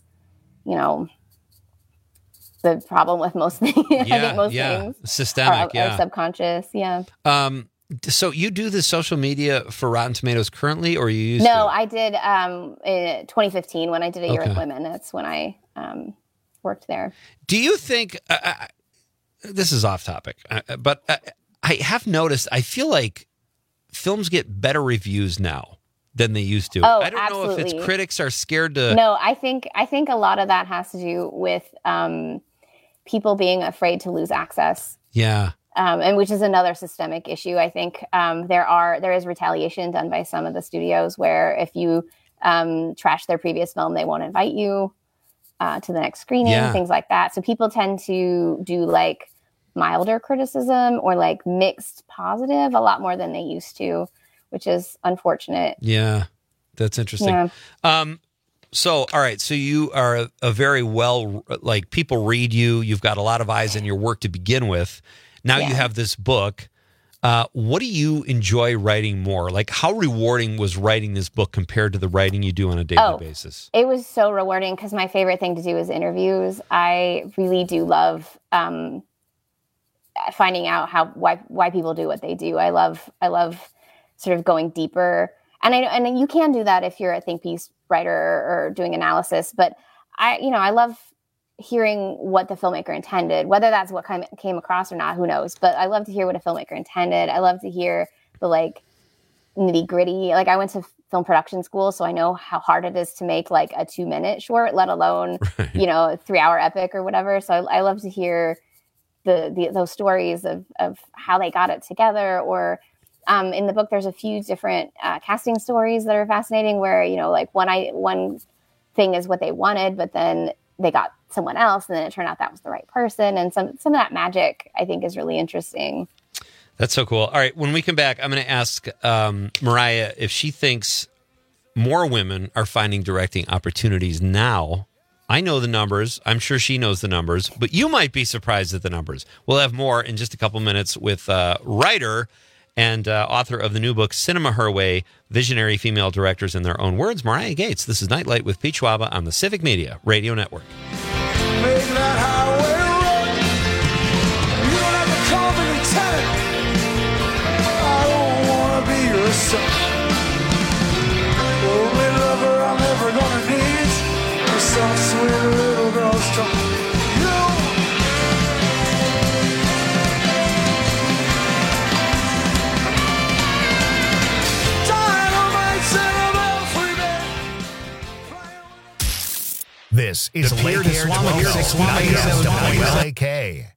the problem with most things. I think most things systemic, are subconscious. Yeah. So you do the social media for Rotten Tomatoes currently, or you used to? No, I did in 2015 when I did A Year with Women. That's when I worked there. Do you think, this is off topic, but I have noticed, I feel like films get better reviews now than they used to. Oh, I don't know if it's critics are scared to... No, I think a lot of that has to do with people being afraid to lose access. Yeah. And which is another systemic issue. I think there is retaliation done by some of the studios where if you trash their previous film, they won't invite you to the next screening, things like that. So people tend to do like milder criticism or like mixed positive a lot more than they used to, which is unfortunate. Yeah, that's interesting. Yeah. So, all right. So you are a very people read you. You've got a lot of eyes on your work to begin with. Now you have this book. What do you enjoy writing more? Like, how rewarding was writing this book compared to the writing you do on a daily basis? It was so rewarding because my favorite thing to do is interviews. I really do love finding out why people do what they do. I love sort of going deeper. And you can do that if you're a think piece writer or doing analysis. But I love hearing what the filmmaker intended, whether that's what came across or not, who knows. But I love to hear what a filmmaker intended. I love to hear the like nitty gritty. Like I went to film production school, so I know how hard it is to make like a 2-minute short, let alone, a 3-hour epic or whatever. So I love to hear those stories of how they got it together. Or in the book, there's a few different casting stories that are fascinating where, like one thing is what they wanted, but then they got someone else and then it turned out that was the right person. And some of that magic, I think, is really interesting. That's so cool. All right. When we come back, I'm going to ask Mariah if she thinks more women are finding directing opportunities now. I know the numbers. I'm sure she knows the numbers, but you might be surprised at the numbers. We'll have more in just a couple minutes with writer and author of the new book, Cinema Her Way, Visionary Female Directors in Their Own Words, Mariah Gates. This is Nightlight with Pete Schwaba on the Civic Media Radio Network. Make that highway run. You don't have to call me lieutenant. I don't want to be your son. Only lover I'm ever going to need. The soft, sweet little girl's talk. This is Lake Air 1296 WLAK.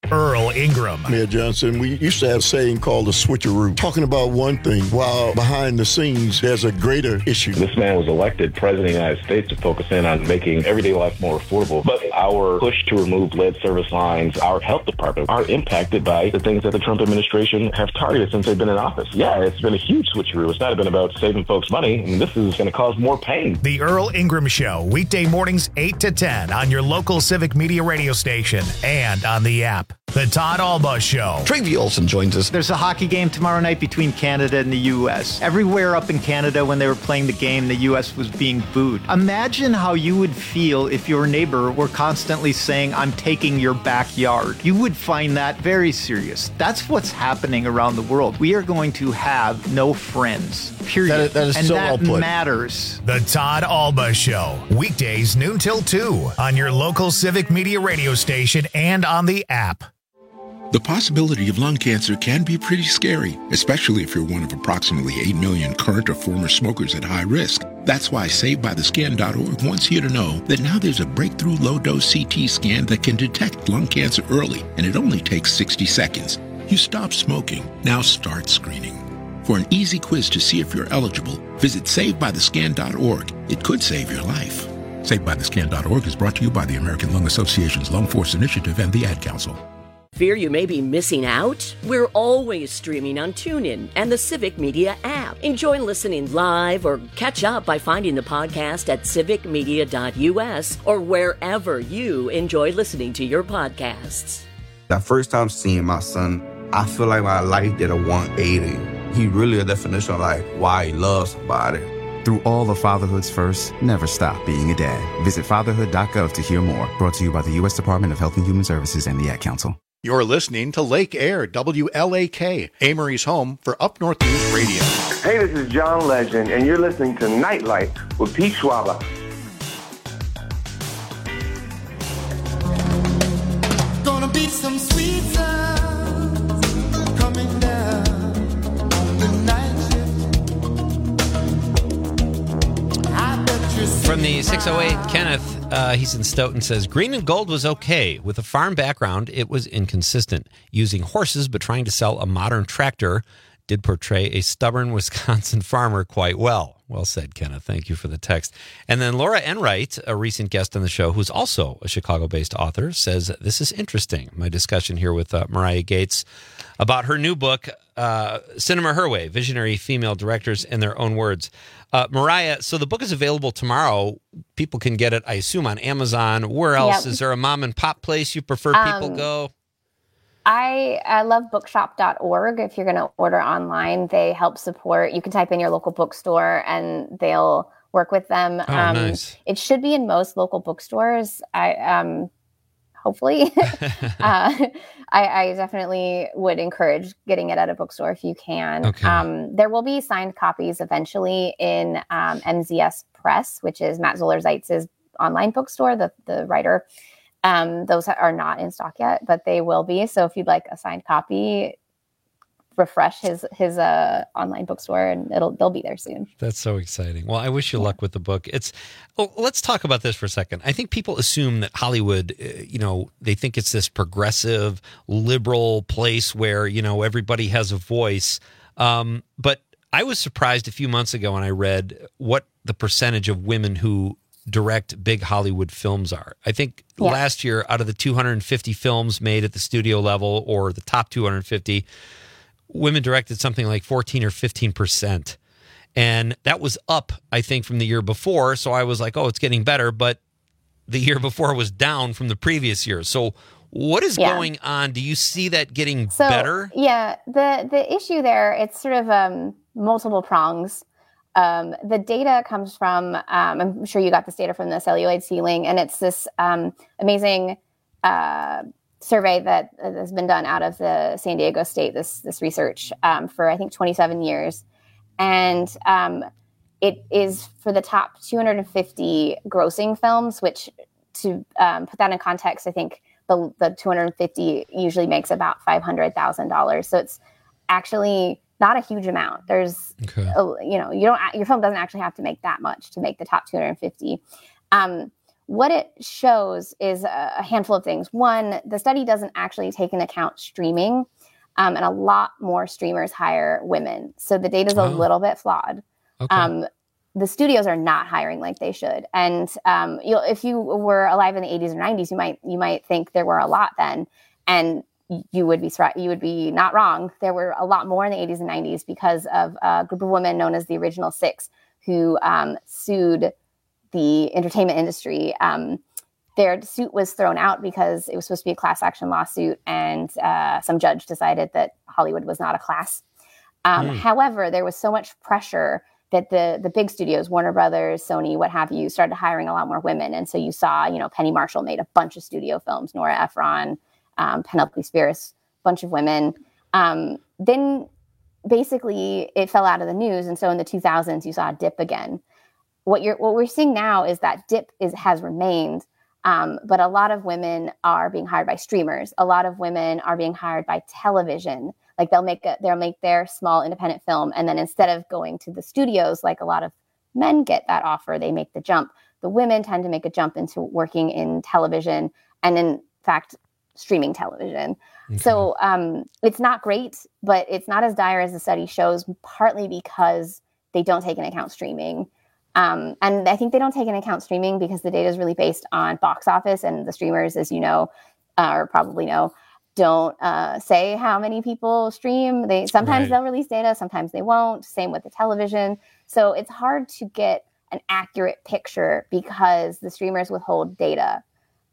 Earl Ingram. Mayor Johnson, we used to have a saying called the switcheroo, talking about one thing while behind the scenes there's a greater issue. This man was elected president of the United States to focus in on making everyday life more affordable. But our push to remove lead service lines, our health department, are impacted by the things that the Trump administration have targeted since they've been in office. Yeah, it's been a huge switcheroo. It's not been about saving folks money. I mean, this is going to cause more pain. The Earl Ingram Show, weekday mornings 8 to 10 on your local Civic Media radio station and on the app. The Todd Alba Show. Travi Olson joins us. There's a hockey game tomorrow night between Canada and the U.S. Everywhere up in Canada when they were playing the game, the U.S. was being booed. Imagine how you would feel if your neighbor were constantly saying, I'm taking your backyard. You would find that very serious. That's what's happening around the world. We are going to have no friends, period. That is and so that well put. matters. The Todd Alba Show, weekdays noon till 2 on your local Civic Media radio station and on the app. The possibility of lung cancer can be pretty scary, especially if you're one of approximately 8 million current or former smokers at high risk. That's why SaveByTheScan.org wants you to know that now there's a breakthrough low-dose CT scan that can detect lung cancer early, and it only takes 60 seconds. You stop smoking, now start screening. For an easy quiz to see if you're eligible, visit SaveByTheScan.org. It could save your life. SaveByTheScan.org is brought to you by the American Lung Association's Lung Force Initiative and the Ad Council. Fear you may be missing out? We're always streaming on TuneIn and the Civic Media app. Enjoy listening live or catch up by finding the podcast at civicmedia.us or wherever you enjoy listening to your podcasts. That first time seeing my son, I feel like my life did a 180. He really a definition of like why he loves somebody. Through all of fatherhood's first, never stop being a dad. Visit fatherhood.gov to hear more. Brought to you by the U.S. Department of Health and Human Services and the Ad Council. You're listening to Lake Air, WLAK, Amory's home for Up North News Radio. Hey, this is John Legend, and you're listening to Nightlight with Pete Schwaber. Gonna be some sweet sounds coming down on the night shift. From the 608, Kenneth, he's in Stoughton, says, Green and Gold was okay. With a farm background, it was inconsistent. Using horses but trying to sell a modern tractor did portray a stubborn Wisconsin farmer quite well. Well said, Kenneth. Thank you for the text. And then Laura Enright, a recent guest on the show, who's also a Chicago-based author, says, this is interesting. My discussion here with Mariah Gates about her new book, Cinema Her Way, Visionary Female Directors in Their Own Words. Mariah, so the book is available tomorrow. People can get it, I assume, on Amazon. Where else? Yep. Is there a mom and pop place you prefer people go? I love bookshop.org. If you're going to order online, they help support. You can type in your local bookstore and they'll work with them. Nice. It should be in most local bookstores. Hopefully. I definitely would encourage getting it at a bookstore if you can. Okay. There will be signed copies eventually in MZS Press, which is Matt Zoller-Zeitz's online bookstore, the writer. Those are not in stock yet, but they will be. So if you'd like a signed copy, refresh his online bookstore and they'll be there soon. That's so exciting. Well, I wish you luck with the book. Let's talk about this for a second. I think people assume that Hollywood, they think it's this progressive, liberal place where, everybody has a voice. But I was surprised a few months ago when I read what the percentage of women who direct big Hollywood films are. I think last year, out of the 250 films made at the studio level, or the top 250, women directed something like 14 or 15%. And that was up, I think, from the year before. So I was like, oh, it's getting better. But the year before was down from the previous year. So what is going on? Do you see that getting better? Yeah, the issue there, it's sort of multiple prongs. The data comes from, I'm sure you got this data from the celluloid ceiling, and it's this amazing survey that has been done out of the San Diego State, this research for, I think, 27 years. And it is for the top 250 grossing films, which, to put that in context, I think the 250 usually makes about $500,000. So it's actually not a huge amount. There's, your film doesn't actually have to make that much to make the top 250. what it shows is a handful of things. One, the study doesn't actually take into account streaming, and a lot more streamers hire women. So the data is a little bit flawed. Okay. The studios are not hiring like they should. And if you were alive in the 80s or 90s, you might think there were a lot then. And you would be not wrong. There were a lot more in the 80s and 90s because of a group of women known as the Original Six who sued the entertainment industry. Their suit was thrown out because it was supposed to be a class action lawsuit, and some judge decided that Hollywood was not a class. However, there was so much pressure that the big studios, Warner Brothers, Sony, what have you, started hiring a lot more women. And so you saw, Penny Marshall made a bunch of studio films, Nora Ephron, Penelope Spheris, a bunch of women. Then basically it fell out of the news. And so in the 2000s, you saw a dip again. What we're seeing now is that dip has remained, but a lot of women are being hired by streamers. A lot of women are being hired by television. Like they'll make their small independent film, and then instead of going to the studios, like a lot of men get that offer, they make the jump. The women tend to make a jump into working in television, and in fact, streaming television. Okay. So it's not great, but it's not as dire as the study shows, partly because they don't take into account streaming. And I think they don't take into account streaming because the data is really based on box office, and the streamers, as you know, or probably know, don't say how many people stream. Sometimes they'll release data, sometimes they won't. Same with the television. So it's hard to get an accurate picture because the streamers withhold data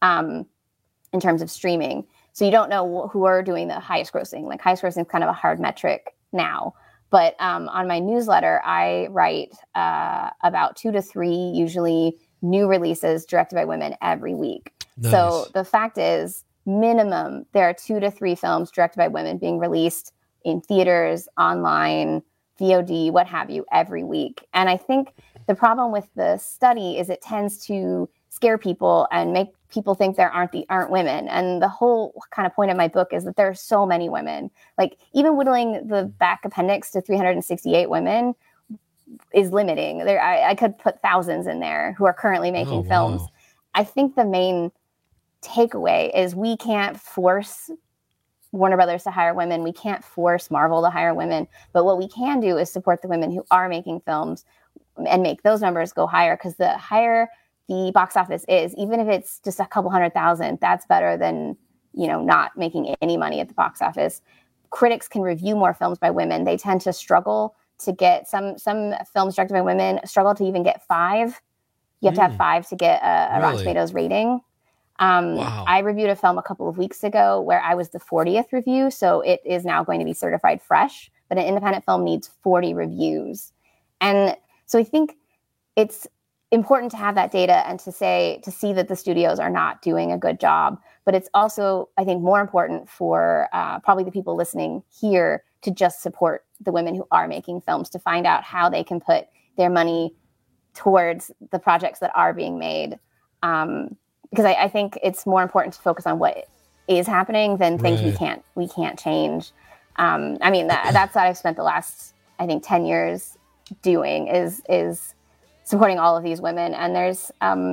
in terms of streaming. So you don't know who are doing the highest grossing. Like highest grossing is kind of a hard metric now. But on my newsletter, I write about 2 to 3 usually new releases directed by women every week. Nice. So the fact is, minimum, there are 2 to 3 films directed by women being released in theaters, online, VOD, what have you, every week. And I think the problem with the study is it tends to scare people and make people think there aren't women. And the whole kind of point of my book is that there are so many women. Like even whittling the back appendix to 368 women is limiting. I could put thousands in there who are currently making films. I think the main takeaway is we can't force Warner Brothers to hire women. We can't force Marvel to hire women. But what we can do is support the women who are making films and make those numbers go higher, because the higher the box office is, even if it's just a couple 100,000, that's better than, not making any money at the box office. Critics can review more films by women. They tend to struggle to get some films directed by women struggle to even get 5. You have to have 5 to get a Rotten Tomatoes rating. Wow. I reviewed a film a couple of weeks ago where I was the 40th review. So it is now going to be certified fresh, but an independent film needs 40 reviews. And so I think it's important to have that data and to see that the studios are not doing a good job. But it's also, I think, more important for probably the people listening here to just support the women who are making films, to find out how they can put their money towards the projects that are being made. Because I think it's more important to focus on what is happening than things we can't change. That's what I've spent the last, I think, 10 years doing is supporting all of these women. And there's,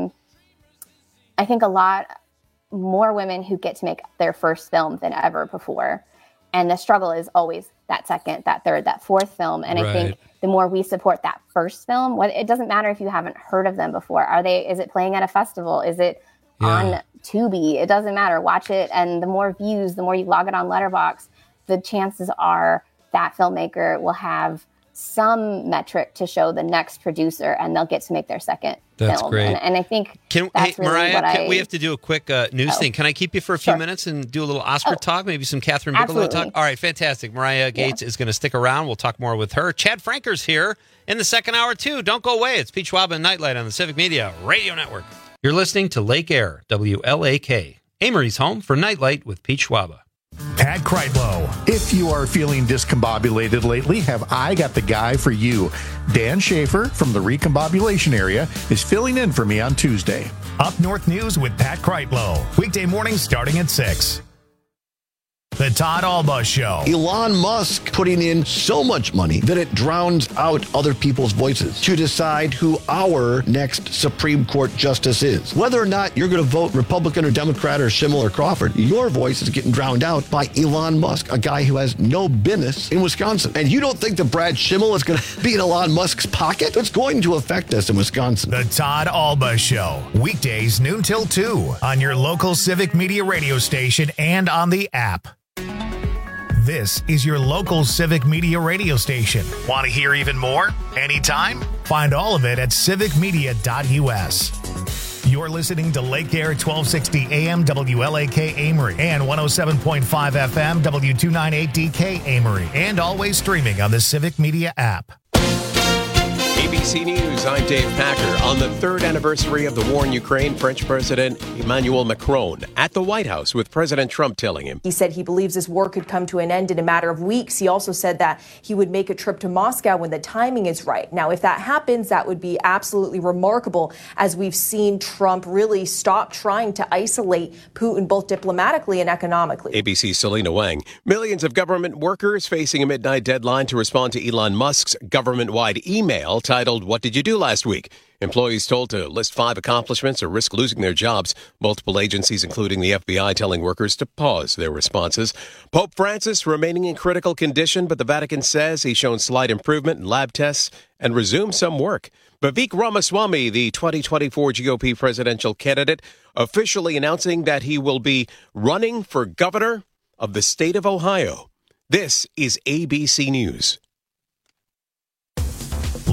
I think, a lot more women who get to make their first film than ever before. And the struggle is always that second, that third, that fourth film. And I think the more we support that first film, it doesn't matter if you haven't heard of them before. Is it playing at a festival? Is it on Tubi? It doesn't matter. Watch it. And the more views, the more you log it on Letterboxd, the chances are that filmmaker will have some metric to show the next producer, and they'll get to make their second film. Great. And I think that's really Mariah, we have to do a quick news thing. Can I keep you for a few minutes and do a little Oscar talk? Maybe some Catherine Bigelow talk? All right, fantastic. Mariah Gates is going to stick around. We'll talk more with her. Chad Franker's here in the second hour, too. Don't go away. It's Pete Schwab and Nightlight on the Civic Media Radio Network. You're listening to Lake Air, WLAK, Amory's home for Nightlight with Pete Schwab. Pat Kreitlow. If you are feeling discombobulated lately, have I got the guy for you. Dan Schaefer from the Recombobulation area is filling in for me on Tuesday. Up North News with Pat Kreitlow. Weekday mornings starting at 6. The Todd Alba Show. Elon Musk putting in so much money that it drowns out other people's voices to decide who our next Supreme Court justice is. Whether or not you're going to vote Republican or Democrat or Schimmel or Crawford, your voice is getting drowned out by Elon Musk, a guy who has no business in Wisconsin. And you don't think that Brad Schimmel is going to be in Elon Musk's pocket? It's going to affect us in Wisconsin. The Todd Alba Show. Weekdays noon till 2 on your local Civic Media radio station and on the app. This is your local Civic Media radio station. Want to hear even more? Anytime? Find all of it at civicmedia.us. You're listening to Lake Air 1260 AM WLAK Amory and 107.5 FM W298DK Amory, and always streaming on the Civic Media app. ABC News, I'm Dave Packer. On the third anniversary of the war in Ukraine, French President Emmanuel Macron at the White House with President Trump telling him. He said he believes this war could come to an end in a matter of weeks. He also said that he would make a trip to Moscow when the timing is right. Now, if that happens, that would be absolutely remarkable, as we've seen Trump really stop trying to isolate Putin both diplomatically and economically. ABC's Selena Wang. Millions of government workers facing a midnight deadline to respond to Elon Musk's government-wide email titled, "What did you do last week?" Employees told to list 5 accomplishments or risk losing their jobs. Multiple agencies, including the FBI, telling workers to pause their responses. Pope Francis remaining in critical condition, but the Vatican says he's shown slight improvement in lab tests and resumed some work. Vivek Ramaswamy, the 2024 GOP presidential candidate, officially announcing that he will be running for governor of the state of Ohio. This is ABC News.